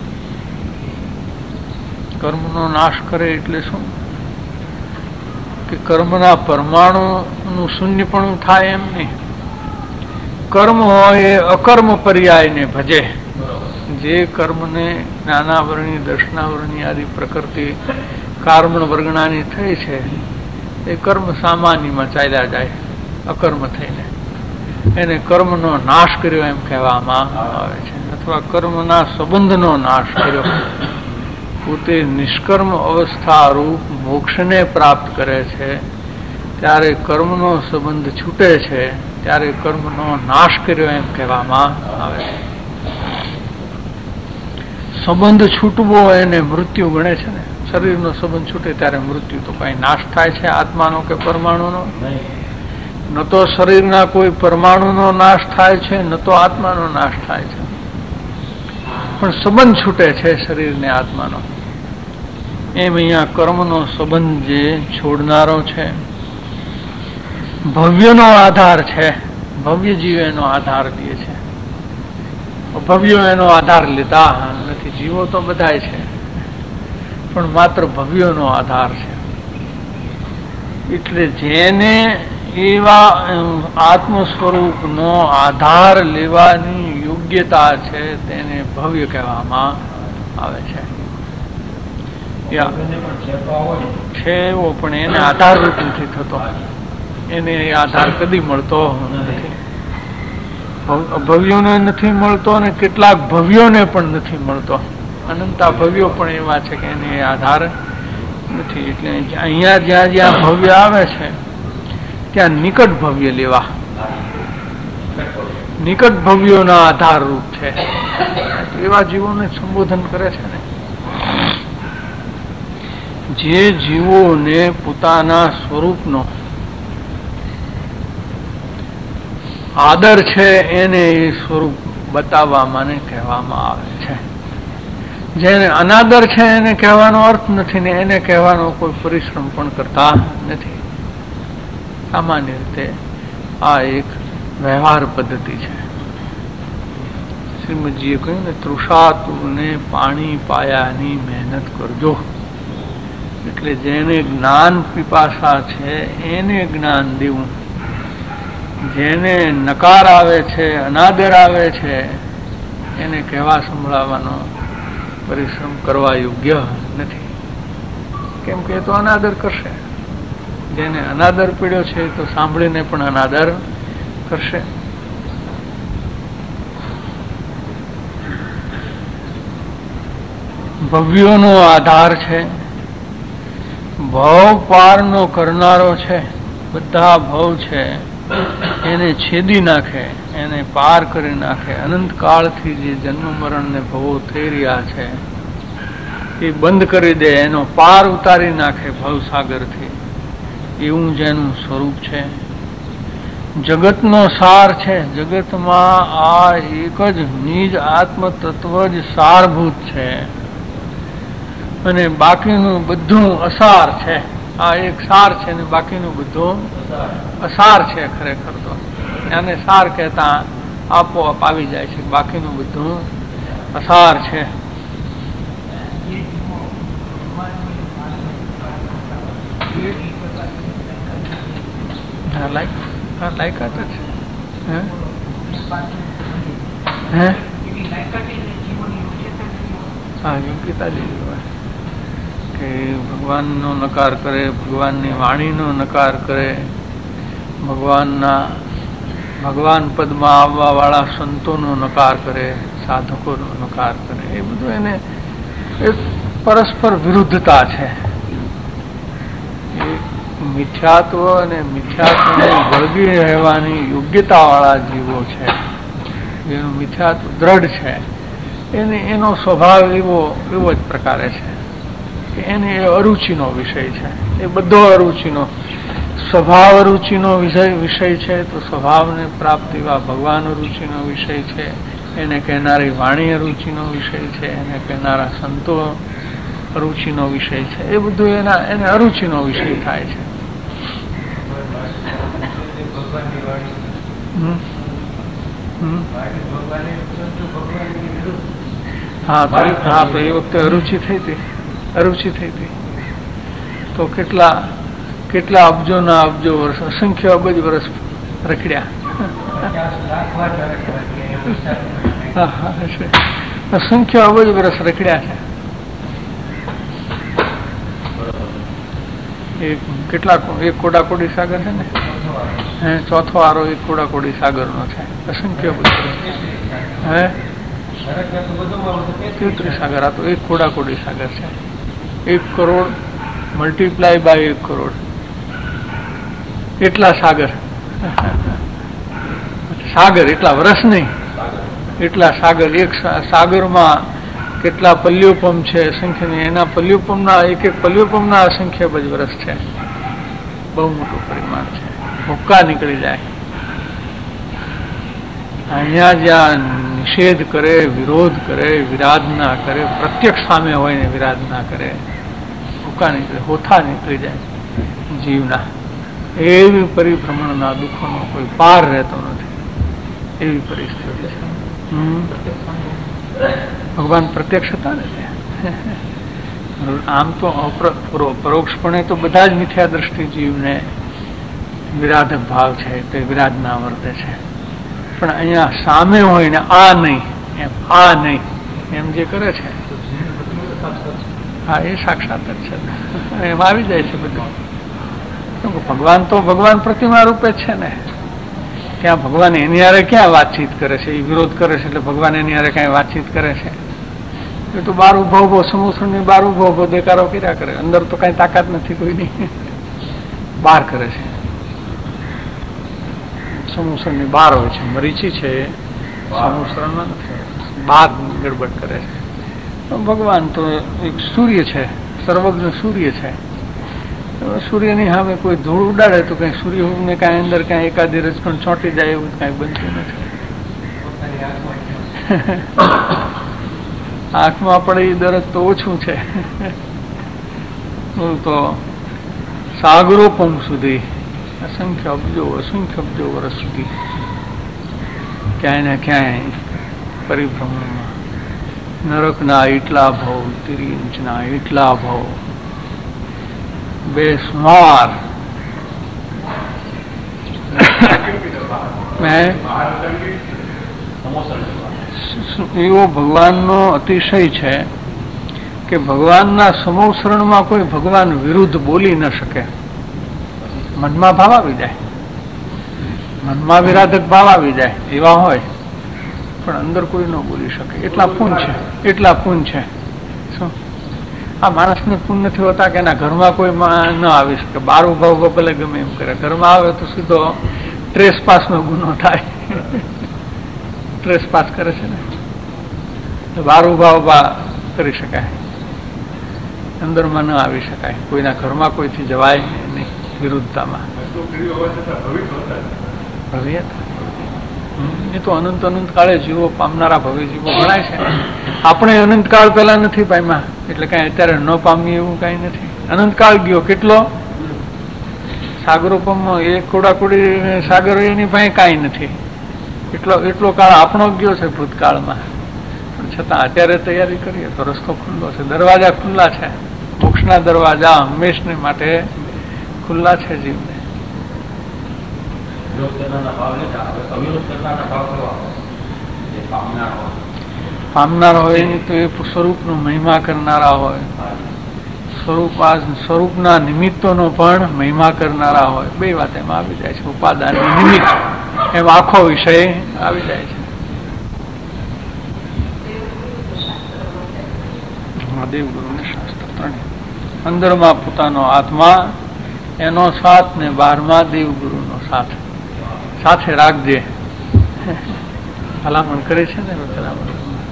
કર્મનો નાશ કરે એટલે શું? કે કર્મના પરમાણુનું શૂન્યપણું થાય એમ નહીં. કર્મ હોય એ અકર્મ પર્યાયને ભજે. જે કર્મને જ્ઞાનાવરણી દર્શનાવરણી આદિ પ્રકૃતિ કાર્મણ વર્ગણાની થઈ છે એ કર્મ સામાન્યમાં ચાલ્યા જાય અકર્મ થઈને. એને કર્મનો નાશ કર્યો એમ કહેવામાં આવે છે, અથવા કર્મના સંબંધનો નાશ કર્યો. પોતે નિષ્કર્મ અવસ્થા રૂપ મોક્ષને પ્રાપ્ત કરે છે ત્યારે કર્મનો સંબંધ છૂટે છે, ત્યારે કર્મનો નાશ કર્યો એમ કહેવામાં આવે છે. સંબંધ છૂટવો એને મૃત્યુ ગણે છે ને. શરીરનો સંબંધ છૂટે ત્યારે મૃત્યુ. તો કઈ નાશ થાય છે આત્માનો કે પરમાણુનો? ન તો શરીરના કોઈ પરમાણુનો નાશ થાય છે, ન તો આત્માનો નાશ થાય છે, પણ સંબંધ છૂટે છે શરીરને આત્માનો. એમ અહીંયા કર્મનો સંબંધ જે છોડનારો છે, ભવ્યનો આધાર છે. ભવ્ય જીવ એનો આધાર લે છે, ભવ્યો એનો આધાર લેતા નથી. જીવો તો બધાય છે, પણ માત્ર ભવ્યોનો આધાર છે. એટલે જેને એવા આત્મ સ્વરૂપનો આધાર લેવાની યોગ્યતા છે તેને ભવ્ય કહેવામાં આવે છે. છે એવો, પણ એને આધારરૂપ નથી થતો. એને આધાર કદી મળતો નથી. ભવ્યોને નથી મળતો અને કેટલાક ભવ્યોને પણ નથી મળતો. અનંતા ભવ્યો પણ એવા છે કે એને આધાર નથી. એટલે અહીંયા જ્યાં જ્યાં ભવ્ય આવે છે ત્યાં નિકટ ભવ્ય લેવા. નિકટ ભવ્યોના આધાર રૂપ છે એવા જીવોને સંબોધન કરે છે ને. જે જીવોને પોતાના સ્વરૂપનો આદર છે એને એ સ્વરૂપ બતાવવા મને કહેવામાં આવે છે. જેને અનાદર છે એને કહેવાનો અર્થ નથી ને એને કહેવાનો કોઈ પરિશ્રમ પણ કરતા નથી. સામાન્ય રીતે આ એક વ્યવહાર પદ્ધતિ છે. શ્રીમદજીએ કહ્યું ને, તૃષાતુરને પાણી પાયાની મહેનત કરજો. એટલે જેને જ્ઞાન પીપાસા છે એને જ્ઞાન દેવું. જેને નકાર આવે છે, અનાદર આવે છે, એને કહેવા સંભળાવવાનો પરિશ્રમ કરવા યોગ્ય નથી. કેમ કે એ તો અનાદર કરશે. જેને અનાદર પીડ્યો છે તો સાંભળીને પણ અનાદર કરશે. ભવ્યોનો આધાર છે, ભવ પારનો કરનારો છે. બધા ભવ છે એને છેદી નાખે, એને પાર કરી નાખે. અનંત કાળથી જે જન્મ મરણ ને ભવો થઈ રહ્યા છે એ બંધ કરી દે, એનો પાર ઉતારી નાખે ભવસાગરથી. એવું જેનું સ્વરૂપ છે. જગતનો સાર છે. જગતમાં આ એક જ નિજ આત્મ તત્વ જ સારભૂત છે અને બાકીનું બધું અસાર છે. આ એક સાર છે ને બાકીનું બધું અસાર છે. ખરેખર તો આને સાર કહેતા આપોઆપ આવી જાય છે. બાકીનું બધું અસાર છે. લાયકાત જ હે હા યોગ્યતા જેવી હોય કે ભગવાનનો નકાર કરે, ભગવાનની વાણીનો નકાર કરે, ભગવાન પદમાં આવવા વાળા સંતોનો નકાર કરે, સાધકોનો નકાર કરે. એ બધું એને એક પરસ્પર વિરુદ્ધતા છે. મિથ્યાત્વ અને મિથ્યાત્વને વળગી રહેવાની યોગ્યતા વાળા જીવો છે, જેનું મિથ્યાત્વ દ્રઢ છે, એનો સ્વભાવ એવો જ પ્રકારે છે કે એને એ અરુચિનો વિષય છે. એ બધો અરુચિનો સ્વભાવ અરુચિનો વિષય છે તો સ્વભાવને પ્રાપ્ત એવા ભગવાન અરુચિનો વિષય છે. એને કહેનારી વાણી અરુચિનો વિષય છે. એને કહેનારા સંતો અરુચિનો વિષય છે. એ બધું એને અરુચિનો વિષય થાય છે. હા તો એ વખતે અરુચિ થઈ હતી તો કેટલા અબજોના અબજો વર્ષ, અસંખ્ય અબજ વર્ષ રખડ્યા. અસંખ્ય અબજ વર્ષ રખડ્યા છે. એક કોડાકોડી સાગર છે ને, ચોથો આરો એક કોડાકોડી સાગર નો છે. અસંખ્ય હે 33 સાગર. આ તો એક કોડાકોડી સાગર છે. 1 કરોડ મલ્ટીપ્લાય બાય 1 કરોડ એટલા સાગર. સાગર એટલા વર્ષ નહીં, એટલા સાગર. એક સાગરમાં કેટલા પલ્યોપમ છે અસંખ્ય નહીં. એના પલ્યોપમના એક પલ્યોપમના અસંખ્ય જ વર્ષ છે. બહુ મોટું પરિમાણ છે. ભૂક્કા નીકળી જાય. અહીંયા જ્યાં નિષેધ કરે, વિરોધ કરે, વિરાધના કરે, પ્રત્યક્ષ સામે હોય ને વિરાધના કરે, ભૂક્કા નીકળે, હોથા નીકળી જાય જીવના. એવી પરિભ્રમણના દુઃખોનો કોઈ પાર રહેતો નથી. એવી પરિસ્થિતિ છે. ભગવાન પ્રત્યક્ષ હતા ને આમ તો પરોક્ષપણે તો બધા જ મિથ્યા દ્રષ્ટિ જીવને વિરાધક ભાવ છે તે વિરાધના વર્તે છે. પણ અહીંયા સામે હોય ને આ નહીં એમ જે કરે છે, હા એ સાક્ષાત જ છે. એમ આવી જાય છે બધું. ભગવાન પ્રતિમા રૂપે છે ને. ત્યાં ભગવાન એની હારે ક્યાં વાતચીત કરે છે? એ વિરોધ કરે છે એટલે ભગવાન એની હારે ક્યાંય વાતચીત કરે છે? એ તો બાર ઉભો સમુદ્રની બાર ઉભો દેકારો કર્યા કરે. અંદર તો કઈ તાકાત નથી કોઈની. બહાર કરે છે. સમુદ્રની બહાર હોય છે. મરીચી છે સમુદ્રમાં નથી, બહાર ગડબડ કરે છે. ભગવાન તો એક સૂર્ય છે, સર્વજ્ઞ સૂર્ય છે. સૂર્યની સામે કોઈ ધૂળ ઉડાડે તો કઈ સૂર્યને કઈ અંદર કઈ એકાદી રજકણ ચોંટી જાય એવું કઈ બનતું નથી. આંખમાં પડે એ દરદ તો ઓછું છે. તો સાગરોપમ સુધી અસંખ્ય અબજો વર્ષ સુધી ક્યાંય ને ક્યાંય પરિભ્રમણમાં નરકના એટલા ભાવ, તિર્યંચના એટલા ભાવ, બેસુમાર એવો ભગવાનનો અતિશય છે કે ભગવાનના સમોસરણમાં કોઈ ભગવાન વિરુદ્ધ બોલી ન શકે. મનમાં ભાવ આવી જાય, મનમાં વિરાધક ભાવ આવી જાય એવા હોય, પણ અંદર કોઈ ન બોલી શકે. એટલા પૂન છે, એટલા પૂન છે. શું આ માણસને પૂન નથી હોતા કે એના ઘરમાં કોઈ ન આવી શકે? બાર ઉભા ઉભા ભલે ગમે એમ કરે, ઘરમાં આવે તો સીધો ટ્રેસપાસનો ગુનો થાય. ટ્રેસપાસ કરે છે ને, તો બાર ઉભા ઉભા કરી શકાય, અંદરમાં ન આવી શકાય. કોઈના ઘરમાં કોઈથી જવાય નહીં વિરુદ્ધતામાં. ભવ્યતા એ તો અનંત અનંત કાળે જીવો પામનારા ભવ્ય જીવો ગણાય છે. આપણે અનંતકાળ પેલા નથી પામ્યા, એટલે કઈ અત્યારે ન પામીએ એવું કઈ નથી. અનંતકાળ ગયો કેટલો, સાગરોપમમાં એક કોડાકોડી સાગરો એની પાસે કાંઈ નથી. એટલો કાળ આપણો ગયો છે ભૂતકાળમાં, પણ છતાં અત્યારે તૈયારી કરીએ તો રસ્તો ખુલ્લો છે, દરવાજા ખુલ્લા છે. મોક્ષના દરવાજા હંમેશને માટે ખુલ્લા છે જીવને. પામનાર હોય તો એ સ્વરૂપનો મહિમા કરનારા હોય, સ્વરૂપના નિમિત્તોનો પણ મહિમા કરનારા હોય. બે વાત એમાં આવી જાય છે, ઉપાદાન નિમિત્ત એમ આખો વિષય આવી જાય છે. દેવગુરુને શાસ્ત્ર ત્રણે અંદરમાં પોતાનો આત્મા એનો સાથ ને બહારમાં દેવગુરુનો સાથ સાથે રાખજે. ભલામણ કરે છે ને ભલામણ.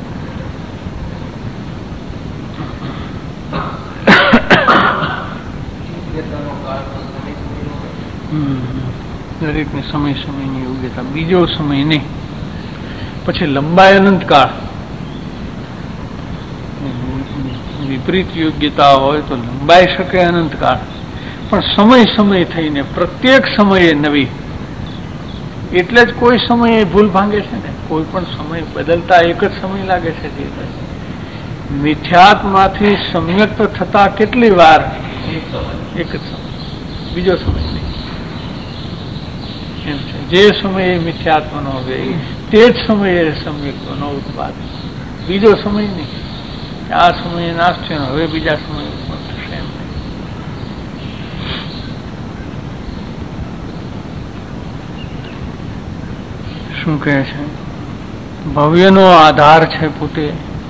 દરેકને સમય સમયની યોગ્યતા, બીજો સમય નહીં. પછી લંબાય અનંતકાળ, વિપરીત યોગ્યતા હોય તો લંબાઈ શકે અનંતકાળ, પણ સમય સમય થઈને પ્રત્યેક સમયે નવી. એટલે જ કોઈ સમયે ભૂલ ભાંગે છે ને, કોઈ પણ સમય બદલતા એક જ સમય લાગે છે. મિથ્યાત્માંથી સમ્યક્ત થતા કેટલી વાર? એક જ સમય, બીજો સમય નહીં. એમ છે, જે સમયે મિથ્યાત્મનો હવે તે જ સમયે સમ્યક્તનો ઉત્પાદ, બીજો સમય નહીં. આ સમયે નાશ છે, હવે બીજા સમયે ઉત્પન્ન થશે એમ નહીં. શું કહે છે? ભવ્યનો આધાર છે પોતે,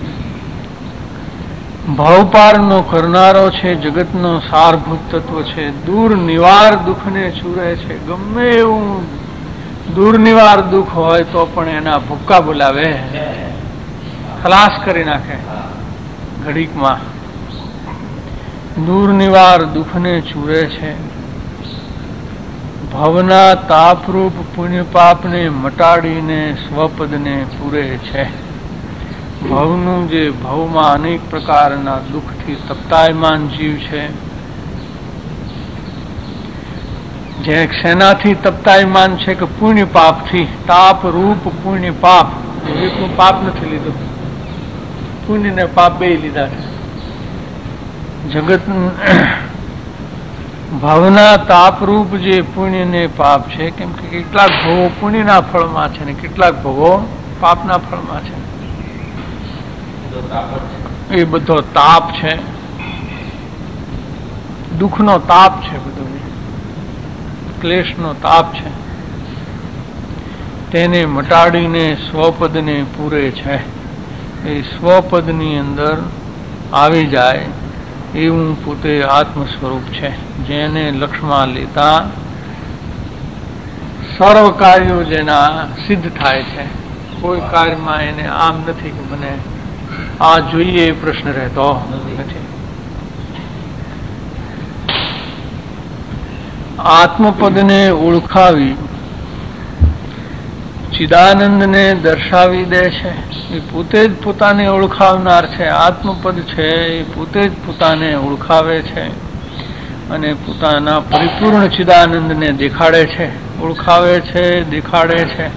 ભવપારનો કરનારો છે, જગતનો સારભૂત તત્વ છે, દૂર નિવાર દુઃખને ચૂરે છે. ગમે એવું દૂર નિવાર દુઃખ હોય તો પણ એના ભૂક્કા બોલાવે, ખલાસ કરી નાખે ઘડીકમાં. દૂર નિવાર દુઃખને ચૂરે છે, ભવના તાપરૂપ પુણ્ય પાપને મટાડીને સ્વપદને પૂરે છે. ભવનું જે ભવમાં અનેક પ્રકારના દુઃખથી તપ્તાયમાન જીવ છે, જે સેનાથી તપ્તાયમાન છે કે પુણ્ય પાપથી. તાપ રૂપ પુણ્ય પાપ, એકનું પાપ નથી લીધું, પુણ્ય ને પાપ બે લીધા છે. જગત ભાવના તાપરૂપ જે પુણ્ય ને પાપ છે, કેમ કે કેટલાક ભવો પુણ્યના ફળમાં છે ને કેટલાક ભવો પાપના ફળમાં છે. એ બધો તાપ છે, દુઃખનો તાપ છે, બધો ક્લેશનો તાપ છે. તેને મટાડીને સ્વપદને પૂરે છે. એ સ્વપદની અંદર આવી જાય એવું પોતે આત્મ સ્વરૂપ છે, જેને લક્ષમાં લેતા સર્વ કાર્યો જેના સિદ્ધ થાય છે. કોઈ કાર્યમાં એને આમ નથી કે મને આ જોઈએ એ પ્રશ્ન રહેતો નથી. આત્મપદને ઓળખાવી ચિદાનંદને દર્શાવી દે છે. એ પોતે જ પોતાને ઓળખાવનાર છે. આત્મપદ છે એ પોતે જ પોતાને ઓળખાવે છે અને પોતાના પરિપૂર્ણ ચિદાનંદને દેખાડે છે, ઓળખાવે છે, દેખાડે છે.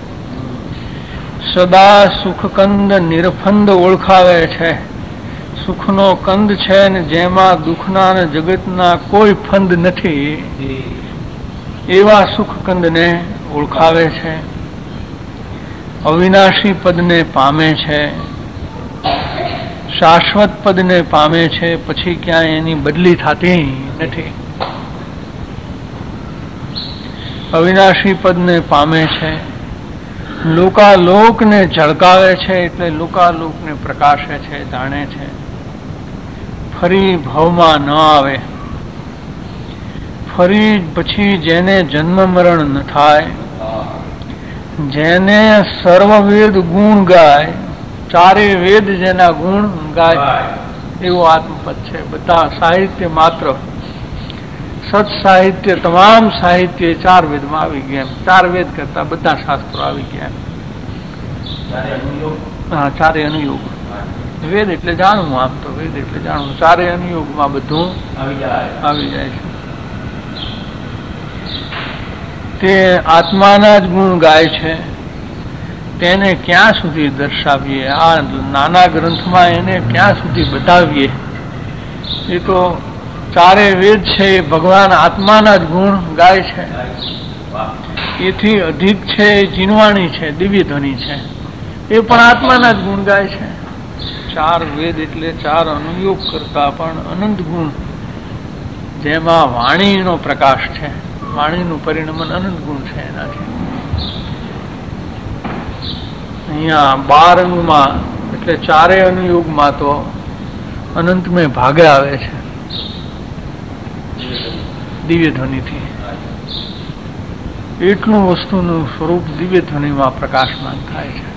સદા સુખકંદ નિરફંદ ઓળખાવે છે. સુખનો કંદ છે ને જેમાં દુઃખના ને જગતના કોઈ ફંદ નથી, એવા સુખકંદને ઓળખાવે છે. અવિનાશી પદને પામે છે, શાશ્વત પદને પામે છે, પછી ક્યાંય એની બદલી થતી નથી. અવિનાશી પદને પામે છે, લોકાલોકને ઝળકાવે છે, એટલે લોકાલોકને પ્રકાશે છે, જાણે છે. ફરી ભવમાં ન આવે, ફરી પછી જેને જન્મ મરણ ન થાય, જેને સર્વવેદ ગુણ ગાય, ચારે વેદ જેના ગુણ ગાય, એવું આત્મપદ છે. બધા સાહિત્ય માત્ર સત સાહિત્ય, તમામ સાહિત્ય ચાર વેદમાં આવી ગયા. ચાર વેદ કરતા બધા શાસ્ત્રો આવી ગયા. હા, ચારે અનુયોગ. વેદ એટલે જાણવું, આમ તો વેદ એટલે જાણવું. ચારે અનુયોગમાં બધું આવી જાય છે. તે આત્માના જ ગુણ ગાય છે. તેને ક્યાં સુધી દર્શાવીએ? આ નાના ગ્રંથમાં એને ક્યાં સુધી બતાવીએ? એ તો ચારે વેદ છે એ ભગવાન આત્માના જ ગુણ ગાય છે. એથી અધિક છે એ જીનવાણી છે, દિવ્ય ધ્વનિ છે, એ પણ આત્માના જ ગુણ ગાય છે. ચાર વેદ એટલે ચાર અનુયોગ કરતા પણ અનંત ગુણ, જેમાં વાણીનો પ્રકાશ છે, વાણીનું પરિણમન અનંત ગુણ છે એના છે. અહીંયા 12 અંગમાં એટલે ચારે અનુયોગમાં તો અનંતમય ભાગે આવે છે દિવ્ય ધ્વનિથી. એટલું વસ્તુનું સ્વરૂપ દિવ્ય ધ્વનિમાં પ્રકાશમાન થાય છે.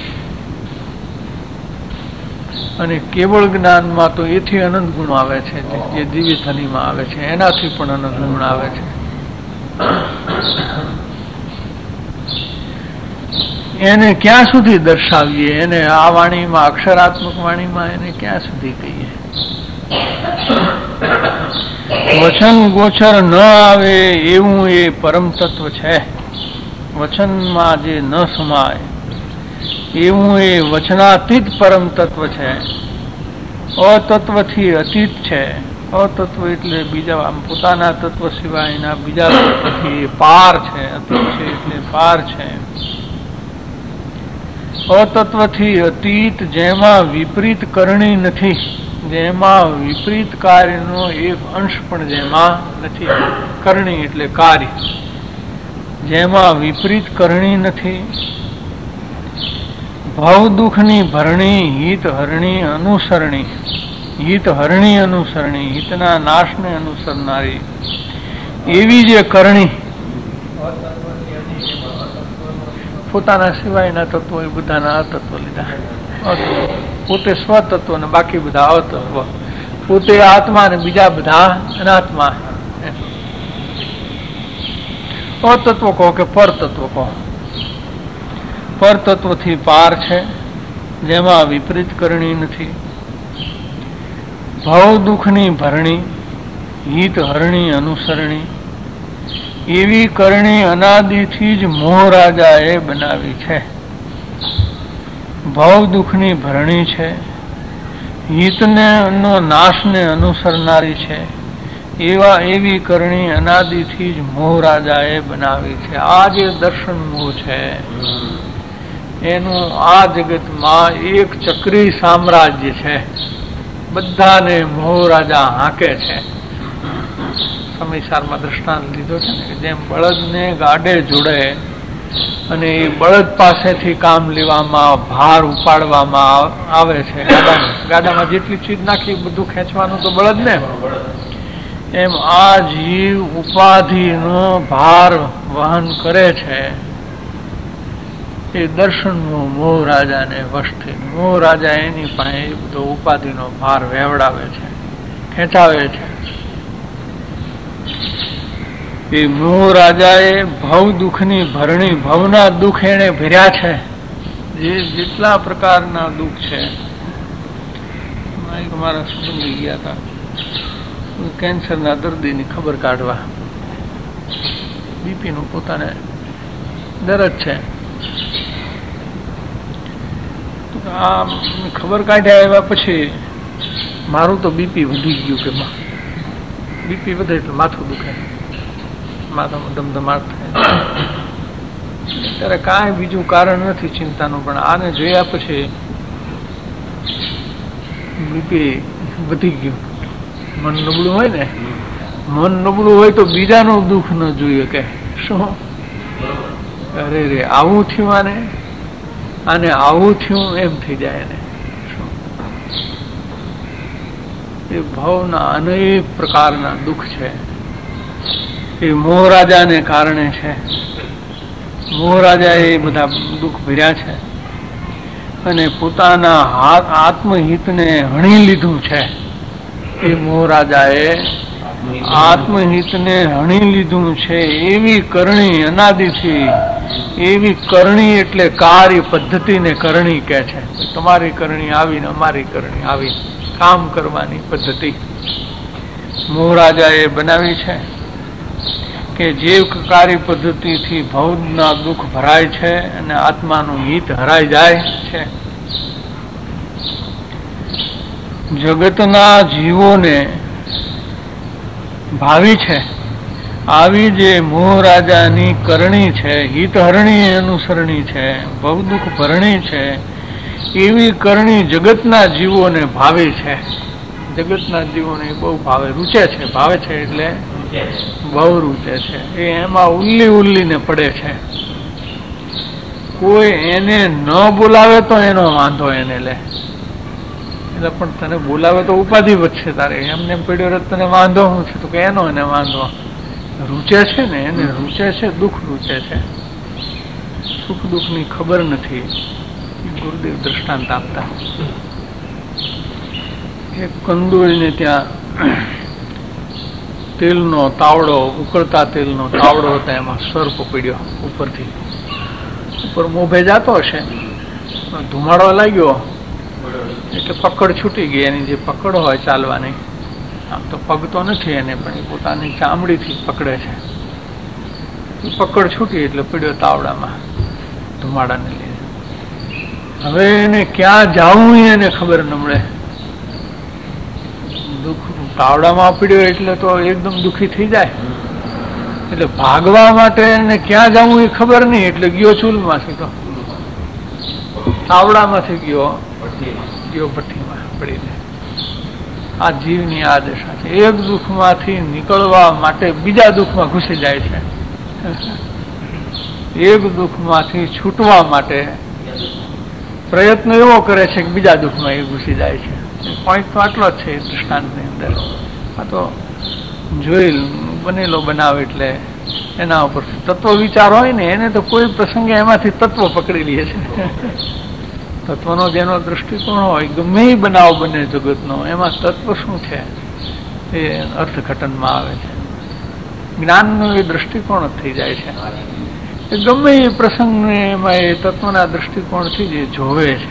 અને કેવળ જ્ઞાનમાં તો એથી અનંત ગુણ આવે છે, જે દિવ્ય ધ્વનિમાં આવે છે એનાથી પણ અનંત ગુણ આવે છે. એને ક્યાં સુધી દર્શાવીએ? એને આ વાણીમાં, અક્ષરાત્મક વાણીમાં એને ક્યાં સુધી કહીએ? વચન ગોચર ન આવે એવું એ પરમ તત્વ છે. વચનમાં જે ન સમાય એવું એ વચનાતીત પરમ તત્વ છે. અતત્વથી અતીત છે. અતત્વ એટલે બીજા, આમ પોતાના તત્વ સિવાયના બીજા તત્વથી પાર છે. અતીત છે એટલે પાર છે. અતત્વથી અતીત, જેમાં વિપરીત કરણી નથી, જેમાં વિપરીત કાર્યનો એક અંશ પણ જેમાં નથી. કરણી એટલે કાર્ય. જેમાં વિપરીત કરણી નથી. ભવ દુઃખની ભરણી, હિત હરણી અનુસરણી, હિત હરણી અનુસરણી, હિતના નાશને અનુસરનારી એવી જે કરણી, પોતાના સિવાયના તત્વો એ બધાના અતત્વ લીધા. પોતે સ્વતત્વ ને બાકી બધા અતત્વ. પોતે આત્મા ને બીજા બધા અનાત્મા. અતત્વ કહો કે પરતત્વ કહો. પરતત્વથી પાર છે, જેમાં વિપરીત કરણી નથી. ભવ દુઃખની ભરણી, હિત હરણી અનુસરણી એવી કરણી અનાદિથી જ મોહ રાજાએ બનાવી છે. ભવ દુઃખની ભરણી છે, હિતને નો નાશને અનુસરનારી છે. એવી કરણી અનાદિથી જ મોહ રાજાએ બનાવી છે. આ જે દર્શન મોહ છે એનું આ જગતમાં એક ચક્રી સામ્રાજ્ય છે. બધાને મોહ રાજા હાંકે છે. સમયસારમાં દ્રષ્ટાંત લીધો છે ને, કે જેમ બળદને ગાડે જોડે અને એ બળદ પાસેથી કામ લેવામાં, ભાર ઉપાડવામાં આવે છે. ગાડામાં જેટલી ચીજ નાખી બધું ખેંચવાનું તો બળદ ને. એમ આ જીવ ઉપાધિનો ભાર વહન કરે છે. એ દર્શન મોહ રાજાને વશથી, મોહ રાજા એની પાસે બધો ઉપાધિનો ભાર વેવડાવે છે, ખેંચાવે છે. એ મોહ રાજાએ ભવ દુઃખની ભરણી, ભવના દુઃખ એને ભર્યા છે. જેટલા પ્રકારના દુઃખ છે. મારા સંબંધી ગયા હતા કેન્સરના દર્દીની ખબર કાઢવા. બીપી નું પોતાને દરજ છે. આ ખબર કાઢ્યા આવ્યા પછી મારું તો બીપી વધી ગયું. કે બીપી વધે એટલે માથું દુખે, માથામાં ધમધમાટ થાય. ત્યારે કાંઈ બીજું કારણ નથી ચિંતાનું, પણ આને જોયા પછી બીપી વધી ગયું. મન નબળું હોય ને, મન નબળું હોય તો બીજાનું દુઃખ ન જોઈએ કે શું, અરે રે આવું થયું, આને આવું થયું એમ થઈ જાય ને. એ ભાવના અનેક પ્રકારના દુઃખ છે. એ મોહરાજાને કારણે છે. મોહરાજા એ બધા દુઃખ ભર્યા છે અને પોતાના આત્મહિતને હણી લીધું છે. એ મોહરાજાએ આત્મહિતને હણી લીધું છે. એવી કરણી અનાદિથી, એવી કરણી એટલે કાર્ય પદ્ધતિને કરણી કહે છે. તમારી કરણી આવીને અમારી કરણી આવી, કામ કરવાની પદ્ધતિ મોહરાજાએ બનાવી છે કે જે કાર્ય પદ્ધતિથી ભૌના દુઃખ ભરાય છે અને આત્માનું હિત હરાઈ જાય છે. જગતના જીવોને ભાવી છે આવી જે મોહરાજાની કરણી છે, હિતહરણી અનુસરણી છે, ભવ દુઃખ ભરણી છે, એવી કરણી જગતના જીવોને ભાવે છે. જગતના જીવોને બહુ ભાવે, રૂચે છે. ભાવે છે એટલે બહુ રૂચે છે. એ એમાં ઉલ્લીને પડે છે. કોઈ એને ન બોલાવે તો એનો વાંધો એને લે, એટલે પણ તને બોલાવે તો ઉપાધિ વધશે તારે. એમને પડ્યો રહે તને વાંધો શું છે, તો કે એનો એને વાંધો. રૂચે છે ને, એને રૂચે છે, દુઃખ રૂચે છે. સુખ દુઃખની ખબર નથી. ગુરુદેવ દ્રષ્ટાંત આપતા, એક કંદોળીને ત્યાં તેલનો તાવડો, ઉકળતા તેલનો તાવડો હતા, એમાં સર્પ પડ્યો ઉપરથી. ઉપર મોભે જતો હશે, ધુમાડો લાગ્યો એટલે પકડ છૂટી ગઈ. એની જે પકડ હોય ચાલવાની, આમ તો પગ તો નથી એને, પણ એ પોતાની ચામડીથી પકડે છે. એ પકડ છૂટી એટલે પડ્યો તાવડામાં ધુમાડાને લીધે. હવે એને ક્યાં જવું એને ખબર ન મળે. દુઃખ તાવડામાં પડ્યો એટલે તો એકદમ દુઃખી થઈ જાય. એટલે ભાગવા માટે એને ક્યાં જવું એ ખબર નહીં, એટલે ગયો ચૂલમાંથી, તો તાવડામાંથી ગયો ભઠ્ઠીમાં પડીને. આ જીવની આ દશા છે. એક દુઃખમાંથી નીકળવા માટે બીજા દુઃખમાં ઘૂસી જાય છે. એક દુઃખમાંથી છૂટવા માટે પ્રયત્ન એવો કરે છે કે બીજા દુઃખમાં એ ઘૂસી જાય છે. પોઈન્ટ તો આટલો જ છે દૃષ્ટાંતની અંદર. આ તો જોઈ બનેલો બનાવ એટલે એના ઉપર તત્વ વિચાર હોય ને, એને તો કોઈ પ્રસંગે એમાંથી તત્વ પકડી લે છે. તત્વનો જેનો દ્રષ્ટિકોણ હોય, ગમે એ બનાવ બને જગતનો, એમાં તત્વ શું છે એ અર્થઘટનમાં આવે છે. જ્ઞાનનો એ દ્રષ્ટિકોણ જ થઈ જાય છે. એ ગમે એ પ્રસંગને એમાં એ તત્વના દ્રષ્ટિકોણથી જ જોવે છે.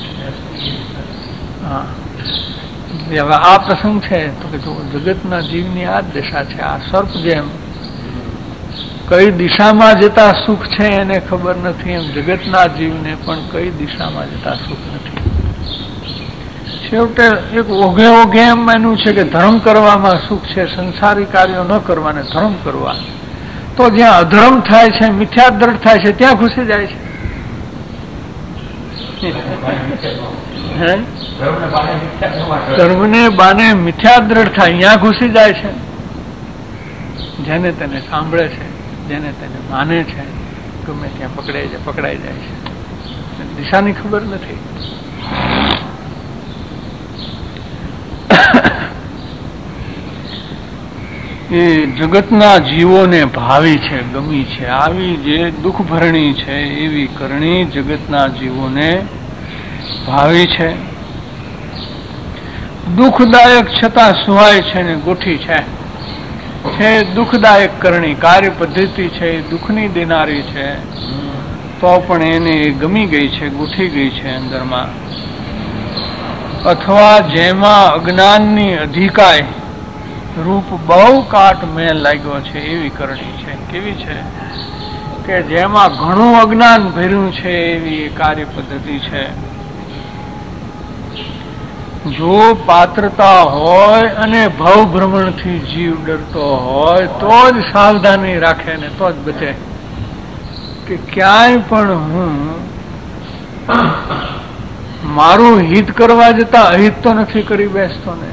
હા, હવે આ પ્રસંગ છે તો કે જગતના જીવની આ જ દશા છે. આ સર્પ જેમ કઈ દિશામાં જતા સુખ છે એને ખબર નથી, એમ જગતના જીવને પણ કઈ દિશામાં જતા સુખ નથી. છેવટે એક ઓઘે એમ માન્યું છે કે ધર્મ કરવામાં સુખ છે, સંસારી કાર્યો ન કરવાને ધર્મ કરવા. તો જ્યાં અધર્મ થાય છે, મિથ્યાદ્રઢ થાય છે, ત્યાં ઘૂસી જાય છે. ધર્મને બાને મિથ્યાદ્રઢ થાય, અહીંયા ઘૂસી જાય છે. જેને તેને સાંભળે છે, જેને તેને માને છે, ગમે ત્યાં પકડાઈ જાય છે. દિશાની ખબર નથી. એ જગતના જીવોને ભાવી છે, ગમી છે. આવી જે દુઃખ ભરણી છે એવી કરણી જગતના જીવોને ભાવી છે. દુઃખદાયક છતાં સુહાય છે ને ગોઠી છે. દુઃખદાયક કરણી કાર્ય પદ્ધતિ છે, દુઃખની દેનારી છે, તો પણ એને ગમી ગઈ છે, ગૂંથી ગઈ છે અંદરમાં. અથવા જેમાં અજ્ઞાનની અધિકાય રૂપ બહુ કાટ મેલ લાગ્યો છે એવી કરણી છે. કેવી છે કે જેમાં ઘણું અજ્ઞાન ભર્યું છે એવી કાર્ય પદ્ધતિ છે. જો પાત્રતા હોય અને ભવ ભ્રમણથી જીવ ડરતો હોય તો જ સાવધાની રાખે ને તો જ બચે. કે ક્યાંય પણ હું મારું હિત કરવા જતા અહિત તો નથી કરી બેસતો ને.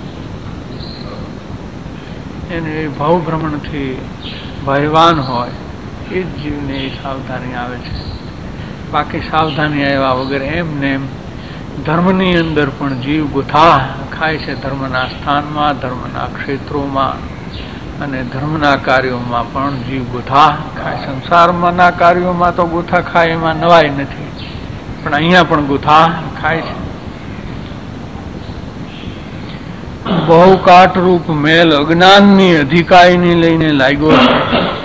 એને ભાવ ભ્રમણથી ભયવાન હોય એ જ જીવને એ સાવધાની આવે છે. બાકી સાવધાની આવ્યા વગર એમને એમ ધર્મની અંદર પણ જીવ ગુથા ખાય છે, ધર્મના સ્થાનમાં, ધર્મના ક્ષેત્રોમાં અને ધર્મના કાર્યોમાં પણ જીવ ગુથા ખાય. સંસારમાંના કાર્યોમાં તો ગુથા ખાય એમાં નવાઈ નથી, પણ અહીંયા પણ ગુથા ખાય છે. બહુ કાટરૂપ મેલ અજ્ઞાનની અધિકારીને લઈને લાગ્યો છે,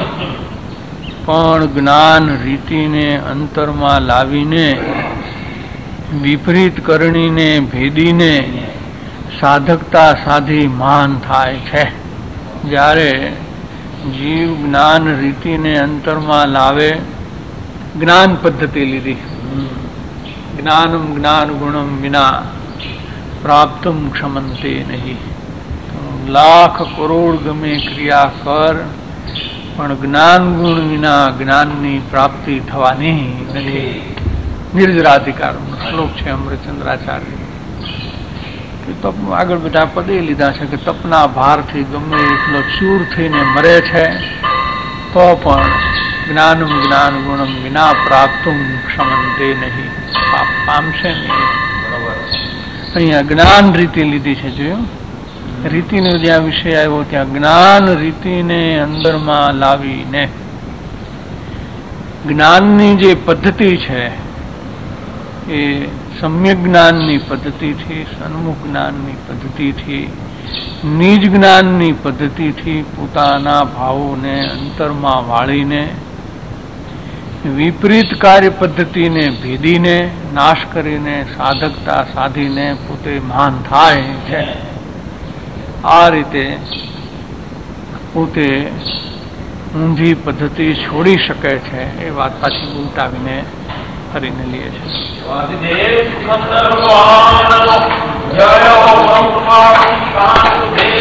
પણ જ્ઞાન રીતિને અંતરમાં લાવીને વિપરીત કરણીને ભેદીને સાધકતા સાધી મહાન થાય છે. જ્યારે જીવ જ્ઞાન રીતિને અંતરમાં લાવે, જ્ઞાન પદ્ધતિ લીધી, જ્ઞાનમ જ્ઞાન ગુણમ વિના પ્રાપ્તમ ક્ષમંતે નહીં. લાખ કરોડ ગમે ક્રિયા કર, પણ જ્ઞાન ગુણ વિના જ્ઞાનની પ્રાપ્તિ થવાની નથી. નિર્જરાધિકારનો શ્લોક છે અમૃતચંદ્રાચાર્ય. આગળ બધા પદે લીધા છે કે તપના ભારથી ગમે એટલો ચૂર થઈને મરે છે તો પણ જ્ઞાનમ જ્ઞાન ગુણમ વિના પ્રાપ્તું ક્ષમંતે નહીં, પામશે નહીં. અહીંયા જ્ઞાન રીતિ લીધી છે. જોયું, રીતિનો જ્યાં વિષય આવ્યો ત્યાં જ્ઞાન રીતિને અંદરમાં લાવીને જ્ઞાનની જે પદ્ધતિ છે એ સમ્યક જ્ઞાનની પદ્ધતિથી, સન્મુખ જ્ઞાનની પદ્ધતિથી, નિજ જ્ઞાનની પદ્ધતિથી પોતાના ભાવોને અંતરમાં વાળીને વિપરીત કાર્ય પદ્ધતિને ભેદીને નાશ કરીને સાધકતા સાધીને પોતે મહાન થાય છે. આ રીતે પોતે ઊંધી પદ્ધતિ છોડી શકે છે. એ વાત પાછી ઉલટાવીને કરીને લે છે. જય